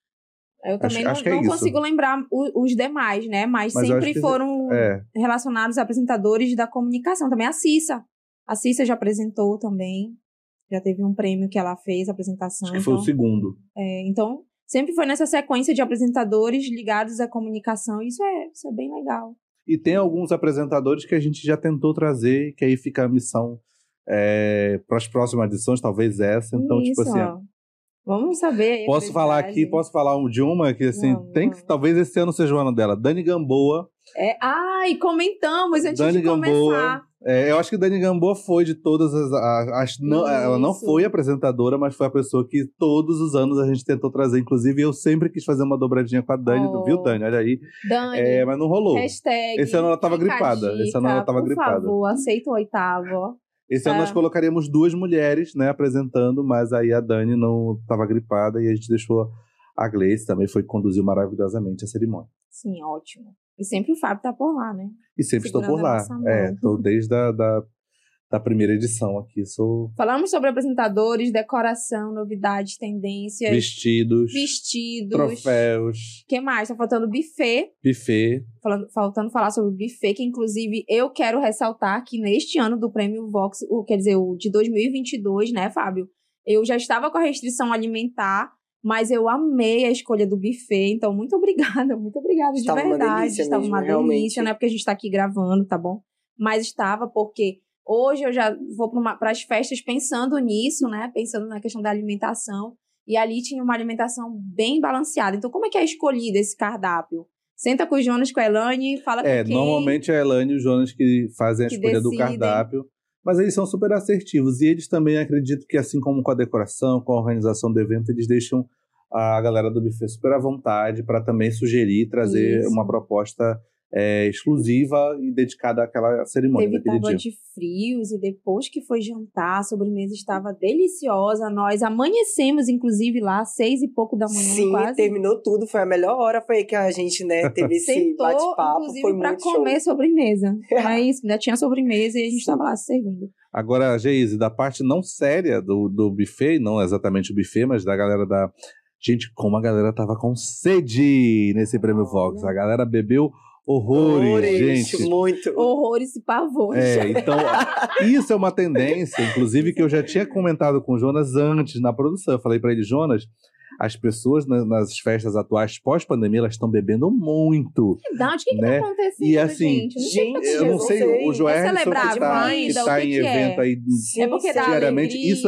Eu também não consigo lembrar os demais, né? Mas sempre foram relacionados a apresentadores da comunicação. Também a Cissa. A Cissa já apresentou também. Já teve um prêmio que ela fez, a apresentação. Acho que foi o segundo. Então, sempre foi nessa sequência de apresentadores ligados à comunicação. Isso é bem legal. E tem alguns apresentadores que a gente já tentou trazer, que aí fica a missão para as próximas edições, talvez essa. Então, isso, tipo assim... Vamos saber. Posso falar de uma que, assim, que talvez esse ano seja o ano dela. Dani Gamboa. E comentamos antes Dani de começar. Gamboa, eu acho que Dani Gamboa foi de todas ela não foi apresentadora, mas foi a pessoa que todos os anos a gente tentou trazer. Inclusive, eu sempre quis fazer uma dobradinha com a Dani. Viu, Dani? Olha aí. Dani, mas não rolou. Esse ano ela tava gripada. Por favor, aceita o 8º. Esse ano nós colocaríamos 2 mulheres, né, apresentando, mas aí a Dani não estava gripada e a gente deixou a Gleice, também conduziu maravilhosamente a cerimônia. Sim, ótimo. E sempre o Fábio tá por lá, né? E sempre estou por lá. Estou desde da primeira edição aqui. Falamos sobre apresentadores, decoração, novidades, tendências. Vestidos. Troféus. O que mais? Tá faltando buffet. Faltando falar sobre o buffet, que inclusive eu quero ressaltar que neste ano do Prêmio Vox, o de 2022, né, Fábio? Eu já estava com a restrição alimentar, mas eu amei a escolha do buffet, então muito obrigada de verdade. Estava uma delícia, não é porque a gente está aqui gravando, tá bom? Mas estava porque hoje eu já vou para as festas pensando nisso, né? Pensando na questão da alimentação. E ali tinha uma alimentação bem balanceada. Então, como é que é escolhido esse cardápio? Senta com o Jonas, com a Elane, fala com quem? Normalmente é a Elane e o Jonas que fazem a escolha do cardápio. Mas eles são super assertivos. E eles também, acredito que assim como com a decoração, com a organização do evento, eles deixam a galera do buffet super à vontade para também sugerir, trazer uma proposta exclusiva e dedicada àquela cerimônia. Teve tábua de frios e depois que foi jantar, a sobremesa estava deliciosa. Nós amanhecemos, inclusive, lá, 6 e pouco da manhã. Sim, quase. Terminou tudo. Foi a melhor hora. Foi aí que a gente, né, teve esse bate-papo. Inclusive, foi pra muito comer show. Sobremesa. É isso, ainda tinha sobremesa e a gente estava lá servindo. Agora, Geise, da parte não séria do buffet, não exatamente o buffet, mas da galera da... Gente, como a galera tava com sede nesse Prêmio Vox. A galera bebeu horrores, gente. Muito. Horrores e pavores. Então, isso é uma tendência, inclusive, que eu já tinha comentado com o Jonas antes na produção. Eu falei pra ele, Jonas, as pessoas nas festas atuais pós-pandemia, elas estão bebendo muito. Verdade, o que né? tá acontecendo, E assim, gente? Eu não sei, o Joerson que tá em evento aí diariamente, isso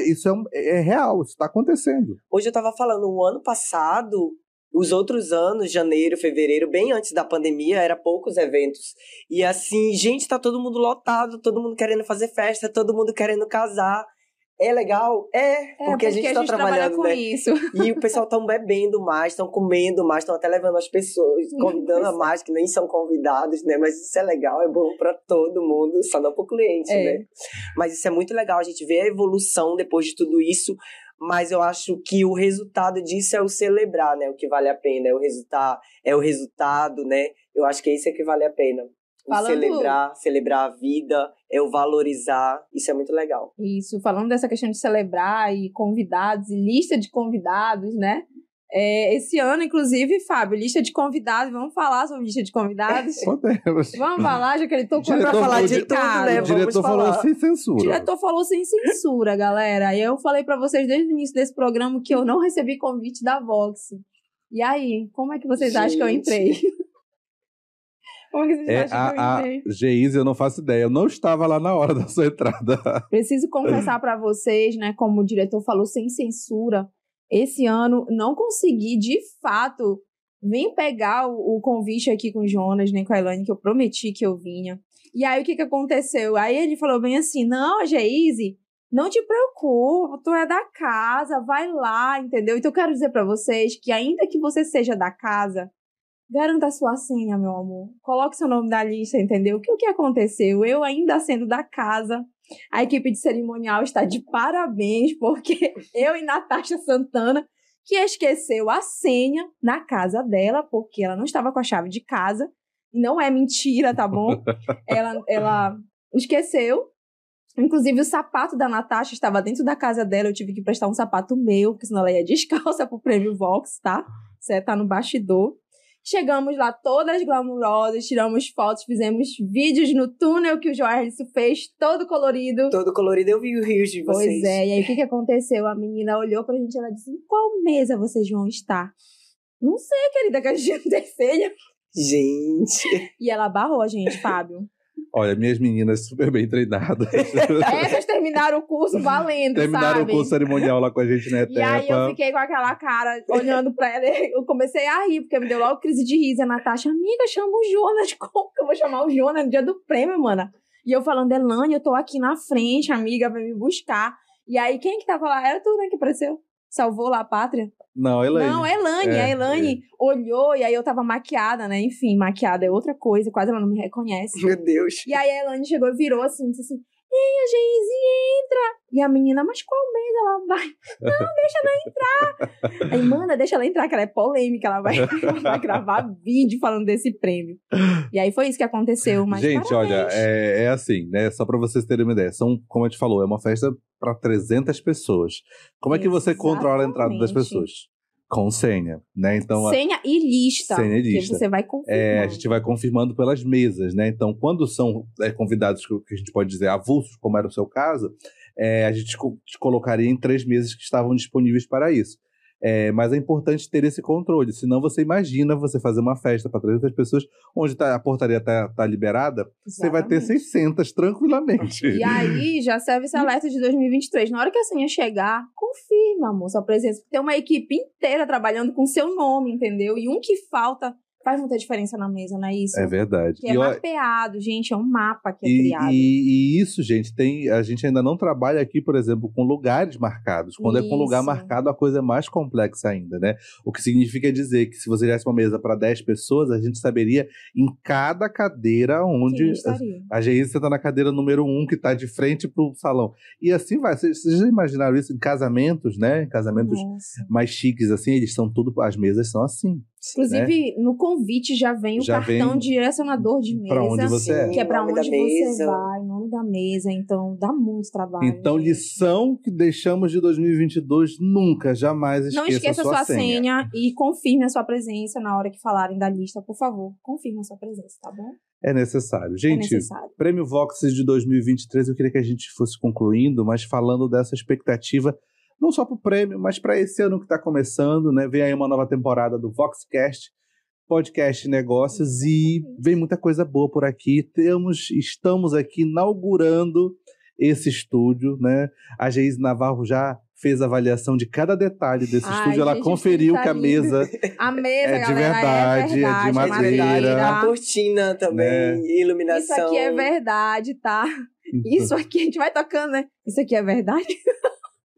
é real, isso tá acontecendo. Hoje eu tava falando, o ano passado, os outros anos, janeiro, fevereiro, bem antes da pandemia, era poucos eventos. E assim, gente, tá todo mundo lotado, todo mundo querendo fazer festa, todo mundo querendo casar. É legal? Porque a gente tá trabalhando, com né? isso. E o pessoal estão bebendo mais, estão comendo mais, estão até levando as pessoas, convidando a mais, que nem são convidados, né? Mas isso é legal, é bom pra todo mundo, só não pro cliente, né? Mas isso é muito legal, a gente vê a evolução depois de tudo isso, mas eu acho que o resultado disso é o celebrar, né? O que vale a pena, é o resultado, né? Eu acho que é isso que vale a pena. Celebrar a vida, é o valorizar, isso é muito legal. Isso, falando dessa questão de celebrar e convidados, e lista de convidados, né? Esse ano, inclusive, Fábio, lista de convidados, vamos falar sobre lista de convidados? Podemos. Vamos falar, já que ele tocou pra falar de tudo, né? O diretor falou sem censura. O diretor falou sem censura, galera. E eu falei pra vocês desde o início desse programa que eu não recebi convite da Vox. E aí, como é que vocês acham que eu entrei? Como é que vocês acham que eu entrei? Geise, eu não faço ideia. Eu não estava lá na hora da sua entrada. Preciso confessar pra vocês, né? Como o diretor falou, sem censura. Esse ano não consegui, de fato, vir pegar o convite aqui com o Jonas, nem com a Elaine, que eu prometi que eu vinha. E aí, o que aconteceu? Aí ele falou bem assim, não, Geise, não te preocupa, tu é da casa, vai lá, entendeu? Então eu quero dizer pra vocês que ainda que você seja da casa, garanta a sua senha, meu amor. Coloque seu nome na lista, entendeu? O que aconteceu? Eu ainda sendo da casa, a equipe de cerimonial está de parabéns, porque eu e Natasha Santana, que esqueceu a senha na casa dela, porque ela não estava com a chave de casa. E não é mentira, tá bom? Ela esqueceu. Inclusive, o sapato da Natasha estava dentro da casa dela. Eu tive que prestar um sapato meu, porque senão ela ia descalça pro Prêmio Vox, tá? Você tá no bastidor. Chegamos lá todas glamourosas, tiramos fotos, fizemos vídeos no túnel que o Joerlison fez, todo colorido. Todo colorido, eu vi o rios de vocês. Pois é, e aí o que aconteceu? A menina olhou pra gente e ela disse, em qual mesa vocês vão estar? Não sei, querida, que a gente não tem senha. Gente. E ela barrou a gente, Fábio. Olha, minhas meninas super bem treinadas. Essas terminaram o curso valendo, terminaram sabe? o curso cerimonial lá com a gente na Etepa. E aí eu fiquei com aquela cara, olhando pra ela, eu comecei a rir, porque me deu logo crise de riso. A Natasha, amiga, chama o Jonas. Como que eu vou chamar o Jonas no dia do prêmio, mana? E eu falando, Elaine, eu tô aqui na frente, amiga, vai me buscar. E aí, quem que tava lá? Era tu, né, que apareceu? Salvou lá a pátria? Não, a Elaine. Não, a Elaine. A Elaine olhou e aí eu tava maquiada, né? Enfim, maquiada é outra coisa, quase ela não me reconhece. Meu Deus. E aí a Elaine chegou e virou assim, disse assim, ei, a Geise, entra. E a menina, mas qual mês ela vai? Não, deixa ela entrar. Aí, mana, deixa ela entrar, que ela é polêmica, ela vai gravar vídeo falando desse prêmio. E aí foi isso que aconteceu, mas gente, parabéns. olha, é assim, né? Só pra vocês terem uma ideia. São, como a gente falou, é uma festa para 300 pessoas. Como é que você controla a entrada das pessoas? Com senha, né? Então, senha e lista. Senha e lista. Que você vai confirmando. A gente vai confirmando pelas mesas, né? Então, quando são convidados que a gente pode dizer avulsos, como era o seu caso, a gente te colocaria em 3 mesas que estavam disponíveis para isso. Mas é importante ter esse controle, senão você imagina você fazer uma festa para 300 pessoas, onde a portaria tá liberada, exatamente. Você vai ter 600 tranquilamente. E aí já serve esse alerta de 2023. Na hora que a senha chegar, confirma, amor, sua presença. Tem uma equipe inteira trabalhando com seu nome, entendeu? E um que falta faz muita diferença na mesa, não é isso? É verdade. Que é mapeado, gente, é um mapa que é criado. E isso, gente, a gente ainda não trabalha aqui, por exemplo, com lugares marcados. Quando é com lugar marcado, a coisa é mais complexa ainda, né? O que significa dizer que se você tivesse uma mesa para 10 pessoas, a gente saberia em cada cadeira onde a Geise senta na cadeira número 1, que está de frente para o salão. E assim vai. Vocês já imaginaram isso em casamentos, né? Em casamentos mais chiques, assim, as mesas são assim. Inclusive, né? No convite já vem o cartão de direcionador de mesa. Pra onde você é. Que é pra onde você vai, nome da mesa. Então, dá muito trabalho. Então, lição que deixamos de 2022, nunca, jamais não esqueça a sua senha. E confirme a sua presença na hora que falarem da lista, por favor. Confirme a sua presença, tá bom? É necessário. Gente, Prêmio Vox de 2023, eu queria que a gente fosse concluindo, mas falando dessa expectativa não só para o prêmio, mas para esse ano que está começando, né? Vem aí uma nova temporada do Voxcast, podcast negócios, e vem muita coisa boa por aqui. Estamos aqui inaugurando esse estúdio, né? A Geise Navarro já fez a avaliação de cada detalhe desse estúdio. Ela conferiu que a mesa, é de verdade, é de madeira. A cortina também, né? Iluminação. Isso aqui é verdade, tá? Isso aqui, a gente vai tocando, né? Isso aqui é verdade?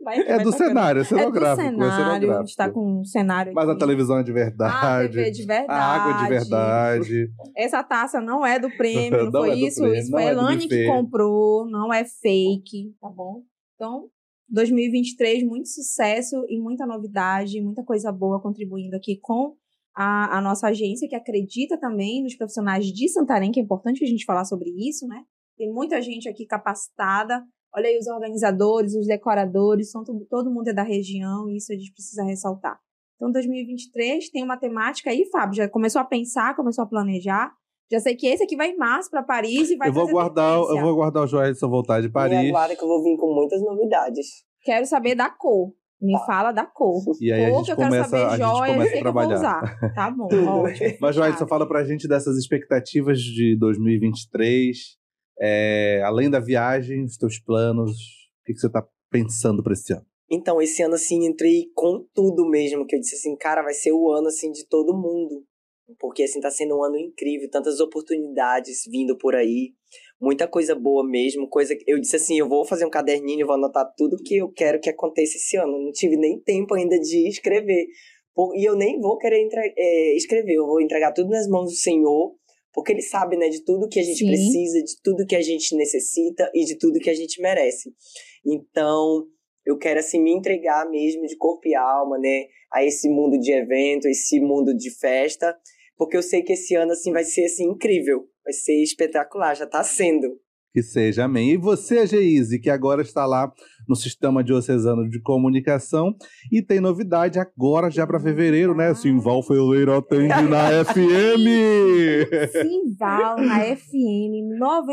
É do cenário, é cenográfico. É do cenário, a gente tá com um cenário Mas aqui. a televisão é de A verdade. TV de verdade. A água é de verdade. Essa taça não é do prêmio, não Não foi é do isso. prêmio, Isso não foi a é do Elane que buffet. comprou, não é fake, tá bom? Então, 2023, muito sucesso e muita novidade, muita coisa boa contribuindo aqui com a nossa agência, que acredita também nos profissionais de Santarém, que é importante a gente falar sobre isso, né? Tem muita gente aqui capacitada. Olha aí os organizadores, os decoradores, todo mundo é da região e isso a gente precisa ressaltar. Então, 2023 tem uma temática aí, Fábio, já começou a pensar, começou a planejar. Já sei que esse aqui vai em março para Paris e vai fazer tendência. Eu vou aguardar o Joelson voltar de Paris. Me aguarda que eu vou vir com muitas novidades. Quero saber da cor. Me fala da cor. E aí cor a que gente eu quero começa, saber, a gente joia, começa sei a que eu vou trabalhar. usar. Tá bom, ótimo. Mas, Joelson, fechado. fala pra gente dessas expectativas de 2023. Além da viagem, os teus planos, o que você tá pensando pra esse ano? Então, esse ano, assim, entrei com tudo mesmo, que eu disse assim, cara, vai ser o ano, assim, de todo mundo. Porque, assim, tá sendo um ano incrível, tantas oportunidades vindo por aí, muita coisa boa mesmo, eu disse assim, eu vou fazer um caderninho, vou anotar tudo que eu quero que aconteça esse ano. Não tive nem tempo ainda de escrever. E eu nem vou querer escrever, eu vou entregar tudo nas mãos do Senhor, porque Ele sabe, né, de tudo que a gente Sim. precisa, de tudo que a gente necessita e de tudo que a gente merece. Então, eu quero, assim, me entregar mesmo de corpo e alma, né, a esse mundo de evento, esse mundo de festa, porque eu sei que esse ano, assim, vai ser, assim, incrível, vai ser espetacular, já tá sendo. Que seja, amém. E você, Geise, que agora está lá no Sistema Diocesano de Comunicação e tem novidade agora já para fevereiro, né? Simval Ferreira atende na FM! Simval na FM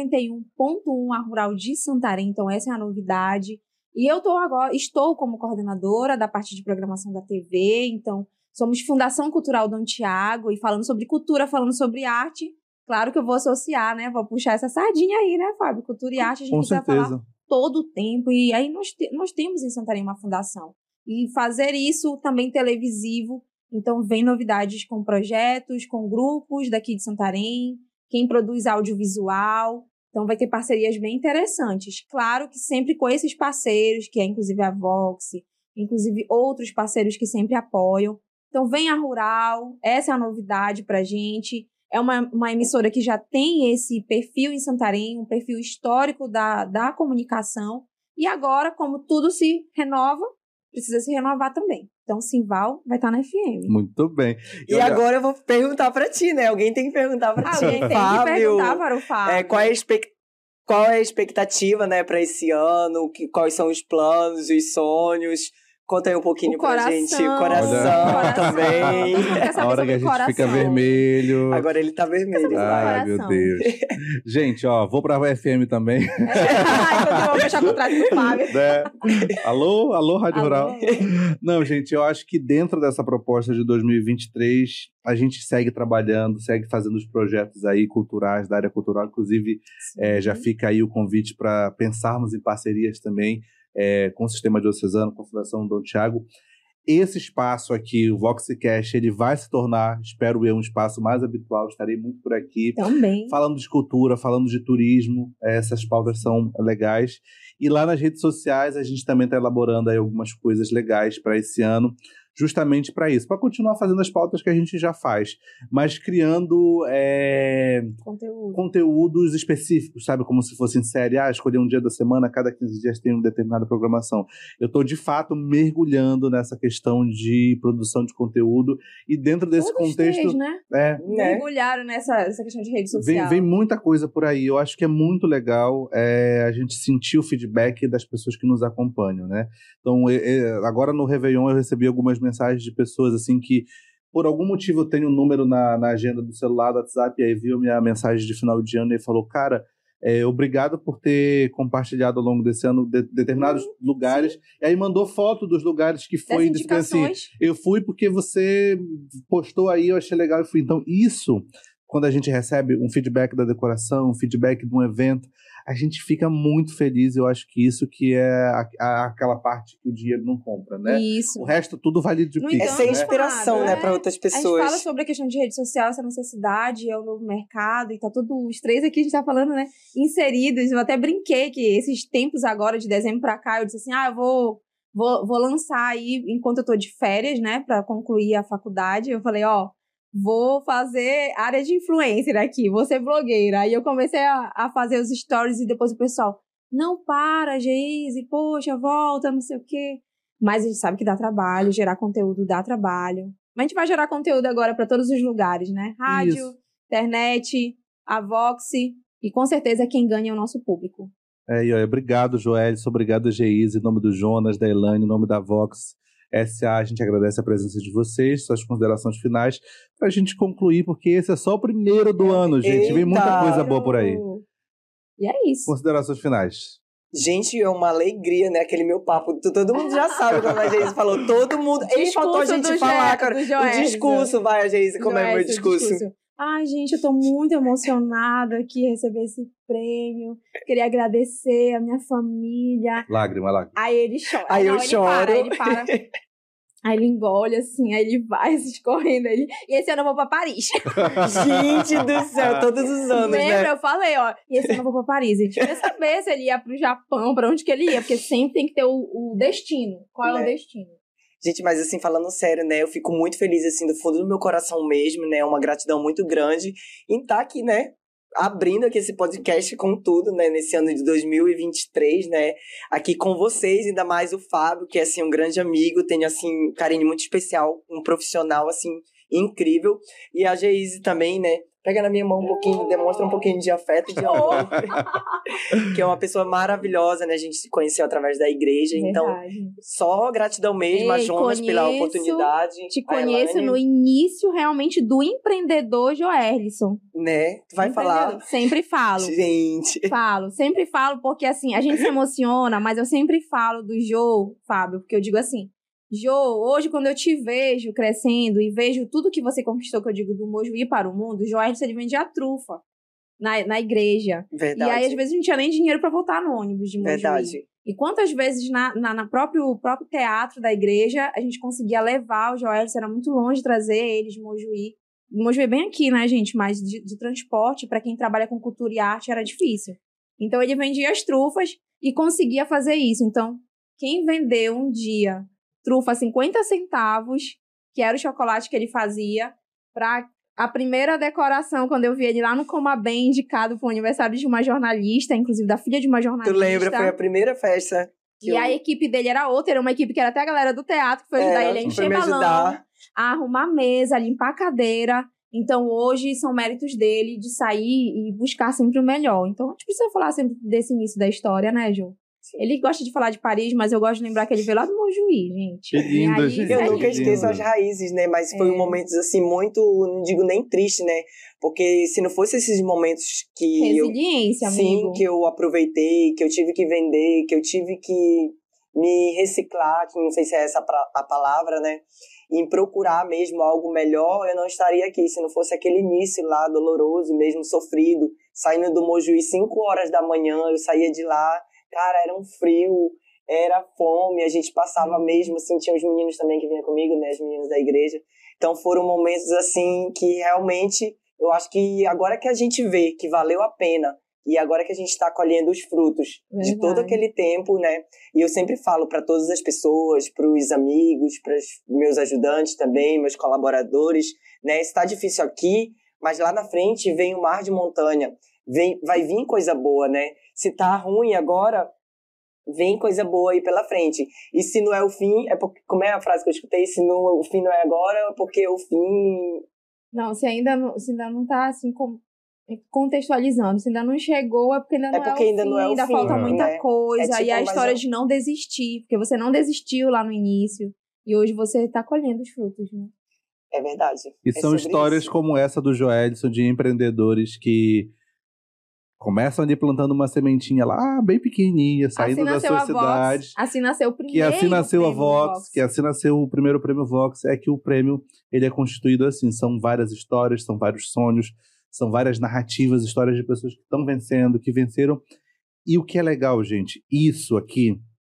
91.1, a Rural de Santarém. Então, essa é a novidade. E eu estou como coordenadora da parte de programação da TV. Então, somos Fundação Cultural Dom Tiago e falando sobre cultura, falando sobre arte. Claro que eu vou associar, né? Vou puxar essa sardinha aí, né, Fábio? Cultura e arte, a gente Com precisa certeza. falar todo o tempo. E aí nós temos em Santarém uma fundação. E fazer isso também televisivo. Então, vem novidades com projetos, com grupos daqui de Santarém, quem produz audiovisual. Então, vai ter parcerias bem interessantes. Claro que sempre com esses parceiros, que é inclusive a Vox, inclusive outros parceiros que sempre apoiam. Então, vem a Rural, essa é a novidade pra gente. É uma emissora que já tem esse perfil em Santarém, um perfil histórico da comunicação. E agora, como tudo se renova, precisa se renovar também. Então, Simval vai estar na FM. Muito bem. E agora eu vou perguntar pra ti, né? Alguém tem que perguntar pra ti. Alguém tem que perguntar para o Fábio. Qual é a expectativa, né, pra esse ano? Quais são os planos, os sonhos? Conta aí um pouquinho pra gente. O coração também. A hora que a gente fica vermelho. Agora ele tá vermelho. Ai, meu Deus. Gente, ó, vou pra FM também. Enquanto eu vou fechar o contrato com o Fábio. Né? Alô, Rádio Rural. Alô. Não, gente, eu acho que dentro dessa proposta de 2023, a gente segue trabalhando, segue fazendo os projetos aí culturais, da área cultural. Inclusive, já fica aí o convite para pensarmos em parcerias também com o Sistema Diocesano, com a Fundação Dom Tiago. Esse espaço aqui, o VoxCast, ele vai se tornar, espero eu, um espaço mais habitual. Estarei muito por aqui. Também. Falando de cultura, falando de turismo. Essas pautas são legais. E lá nas redes sociais, a gente também está elaborando aí algumas coisas legais para esse ano, justamente para isso, para continuar fazendo as pautas que a gente já faz, mas criando conteúdos específicos, sabe? Como se fosse em série, escolher um dia da semana, cada 15 dias tem uma determinada programação. Eu estou, de fato, mergulhando nessa questão de produção de conteúdo e dentro desse contexto... né? Mergulharam nessa questão de rede social. Vem muita coisa por aí. Eu acho que é muito legal a gente sentir o feedback das pessoas que nos acompanham, né? Então, agora no Réveillon eu recebi algumas mensagens de pessoas assim que, por algum motivo, eu tenho um número na agenda do celular, do WhatsApp, e aí viu minha mensagem de final de ano e falou, cara, obrigado por ter compartilhado ao longo desse ano determinados lugares. Sim. E aí mandou foto dos lugares que foi. Disse assim, eu fui porque você postou aí, eu achei legal e fui. Então, isso, quando a gente recebe um feedback da decoração, um feedback de um evento, a gente fica muito feliz. Eu acho que isso que é aquela parte que o dinheiro não compra, né? Isso. O resto tudo vale de pix. Essa é inspiração, né, para outras pessoas. A gente fala sobre a questão de rede social, essa necessidade, é o novo mercado, e tá todos os três aqui, a gente tá falando, né, inseridos. Eu até brinquei que esses tempos agora, de dezembro pra cá, eu disse assim, eu vou vou lançar aí, enquanto eu tô de férias, né, pra concluir a faculdade, eu falei, vou fazer área de influencer aqui, vou ser blogueira. Aí eu comecei a fazer os stories e depois o pessoal, não para, Geise, poxa, volta, não sei o quê. Mas a gente sabe que dá trabalho, gerar conteúdo dá trabalho. Mas a gente vai gerar conteúdo agora para todos os lugares, né? Rádio, internet, a Vox, e com certeza quem ganha é o nosso público. E obrigado, Joelson, obrigado, Geise, em nome do Jonas, da Elaine, em nome da Vox SA, a gente agradece a presença de vocês, suas considerações finais, pra gente concluir, porque esse é só o primeiro do ano, gente. Vem muita coisa boa por aí. E é isso. Considerações finais. Gente, é uma alegria, né? Aquele meu papo. Todo mundo já sabe quando a Geise falou. Todo mundo. Ele faltou a gente falar, cara. O discurso, vai, a Geise, como é o meu discurso? Ai, gente, eu tô muito emocionada aqui receber esse prêmio. Queria agradecer a minha família. Lágrima. Aí ele chora. Aí eu choro. Ele para. Aí ele engole, assim, aí ele vai se escorrendo. E esse ano eu vou pra Paris. Gente do céu, todos os anos, Lembra? né? Eu falei, e esse ano eu vou pra Paris. A gente queria saber se ele ia pro Japão, pra onde que ele ia. Porque sempre tem que ter o destino. Qual é o destino? Gente, mas assim, falando sério, né? Eu fico muito feliz, assim, do fundo do meu coração mesmo, né? Uma gratidão muito grande em estar aqui, né? Abrindo aqui esse podcast com tudo, né, nesse ano de 2023, né, aqui com vocês, ainda mais o Fábio, que é, assim, um grande amigo, tenho, assim, um carinho muito especial, um profissional, assim, incrível, e a Geise também, né, pega na minha mão um pouquinho, demonstra um pouquinho de afeto e de amor, que é uma pessoa maravilhosa, né, a gente se conheceu através da igreja, então, só gratidão mesmo a Jonas pela oportunidade. Te conheço no início, realmente, do empreendedor Joerlisson. Né, tu vai falar? Sempre falo. Gente. Sempre falo, porque assim, a gente se emociona, mas eu sempre falo do Jô, Fábio, porque eu digo assim, Jô, hoje quando eu te vejo crescendo e vejo tudo que você conquistou, que eu digo do Mojuí para o mundo, o Joerlisson, ele vendia trufa na igreja. Verdade. E aí, às vezes, não tinha nem dinheiro para voltar no ônibus de Mojuí. Verdade. E quantas vezes na próprio teatro da igreja, a gente conseguia levar o Joerlisson, era muito longe de trazer eles de Mojuí. Mojuí é bem aqui, né, gente? Mas de transporte, para quem trabalha com cultura e arte, era difícil. Então, ele vendia as trufas e conseguia fazer isso. Então, quem vendeu um dia trufa 50 centavos, que era o chocolate que ele fazia, para a primeira decoração, quando eu vi ele lá no Coma Bem, indicado para o aniversário de uma jornalista, inclusive da filha de uma jornalista. Tu lembra? Foi a primeira festa. A equipe dele era outra, era uma equipe que era até a galera do teatro, que foi ajudar ele a encher balão, a arrumar mesa, a limpar a cadeira. Então, hoje, são méritos dele de sair e buscar sempre o melhor. Então, a gente precisa falar sempre desse início da história, né, Ju? Ele gosta de falar de Paris, mas eu gosto de lembrar que ele veio lá do Mojuí, gente. Que lindo, gente. Eu nunca esqueço as raízes, né? Mas foi um momento, assim, muito, não digo nem triste, né? Porque se não fosse esses momentos que resiliência, amigo. Sim, que eu aproveitei, que eu tive que vender, que eu tive que me reciclar, que não sei se é essa a palavra, né? Em procurar mesmo algo melhor, eu não estaria aqui. Se não fosse aquele início lá, doloroso, mesmo sofrido, saindo do Mojuí 5 horas da manhã, eu saía de lá, cara, era um frio, era fome, a gente passava mesmo, assim, tinha os meninos também que vinham comigo, né, as meninas da igreja. Então foram momentos, assim, que realmente, eu acho que agora que a gente vê que valeu a pena, e agora que a gente está colhendo os frutos de todo aquele tempo, né, e eu sempre falo para todas as pessoas, para os amigos, para os meus ajudantes também, meus colaboradores, né, está difícil aqui, mas lá na frente vem o mar de montanha, vai vir coisa boa, né? Se tá ruim agora, vem coisa boa aí pela frente. E se não é o fim, é porque... Como é a frase que eu escutei? Se não, o fim não é agora, é porque o fim... Não, se ainda não tá, assim, contextualizando. Se ainda não chegou, é porque ainda não é o fim. Não é o ainda fim, falta muita né? coisa. E a história de não desistir. Porque você não desistiu lá no início. E hoje você tá colhendo os frutos, né? É verdade. E são histórias como essa do Joelson, de empreendedores que começam ali plantando uma sementinha lá, bem pequenininha, saindo da sua cidade. Assim nasceu o primeiro. Que assim nasceu a Vox. Vox, que assim nasceu o primeiro prêmio Vox. É que o prêmio, ele é constituído assim, são várias histórias, são vários sonhos, são várias narrativas, histórias de pessoas que estão vencendo, que venceram. E o que é legal, gente, isso aqui,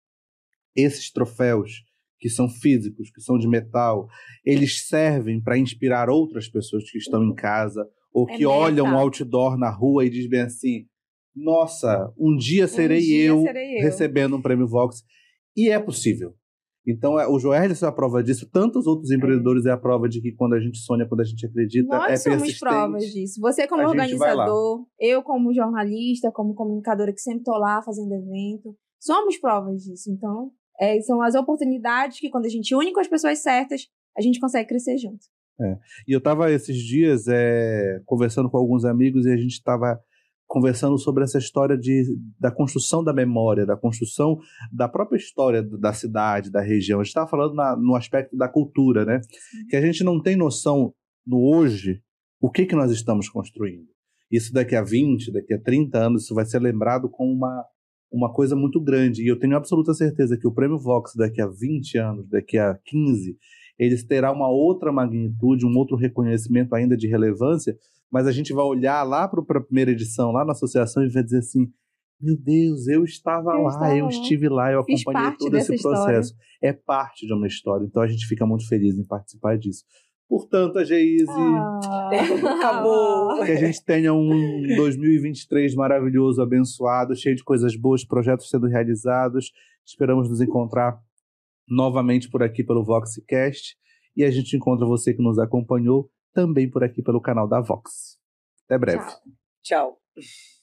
esses troféus que são físicos, que são de metal, eles servem para inspirar outras pessoas que estão em casa, ou que olham um outdoor na rua e dizem bem assim, nossa, um dia serei eu recebendo um prêmio Vox. E é possível. Então, o Joerlison é a prova disso, tantos outros empreendedores é a prova de que quando a gente sonha, quando a gente acredita, Nós é somos provas disso. Você como organizador, eu como jornalista, como comunicadora que sempre tô lá fazendo evento, somos provas disso. Então, são as oportunidades que quando a gente une com as pessoas certas, a gente consegue crescer junto. E eu estava esses dias conversando com alguns amigos e a gente estava conversando sobre essa história da construção da memória, da construção da própria história da cidade, da região. A gente estava falando no aspecto da cultura, né? Sim. Que a gente não tem noção no hoje o que nós estamos construindo. Isso daqui a 20, daqui a 30 anos, isso vai ser lembrado como uma coisa muito grande. E eu tenho absoluta certeza que o Prêmio Vox daqui a 20 anos, daqui a 15, eles terão uma outra magnitude, um outro reconhecimento ainda de relevância, mas a gente vai olhar lá para a primeira edição, lá na associação, e vai dizer assim, meu Deus, eu estava lá, eu estive lá, eu acompanhei todo esse processo. É parte de uma história, então a gente fica muito feliz em participar disso. Portanto, a Geise, acabou. Que a gente tenha um 2023 maravilhoso, abençoado, cheio de coisas boas, projetos sendo realizados. Esperamos nos encontrar novamente por aqui pelo VoxCast, e a gente encontra você que nos acompanhou também por aqui pelo canal da Vox. Até breve. Tchau.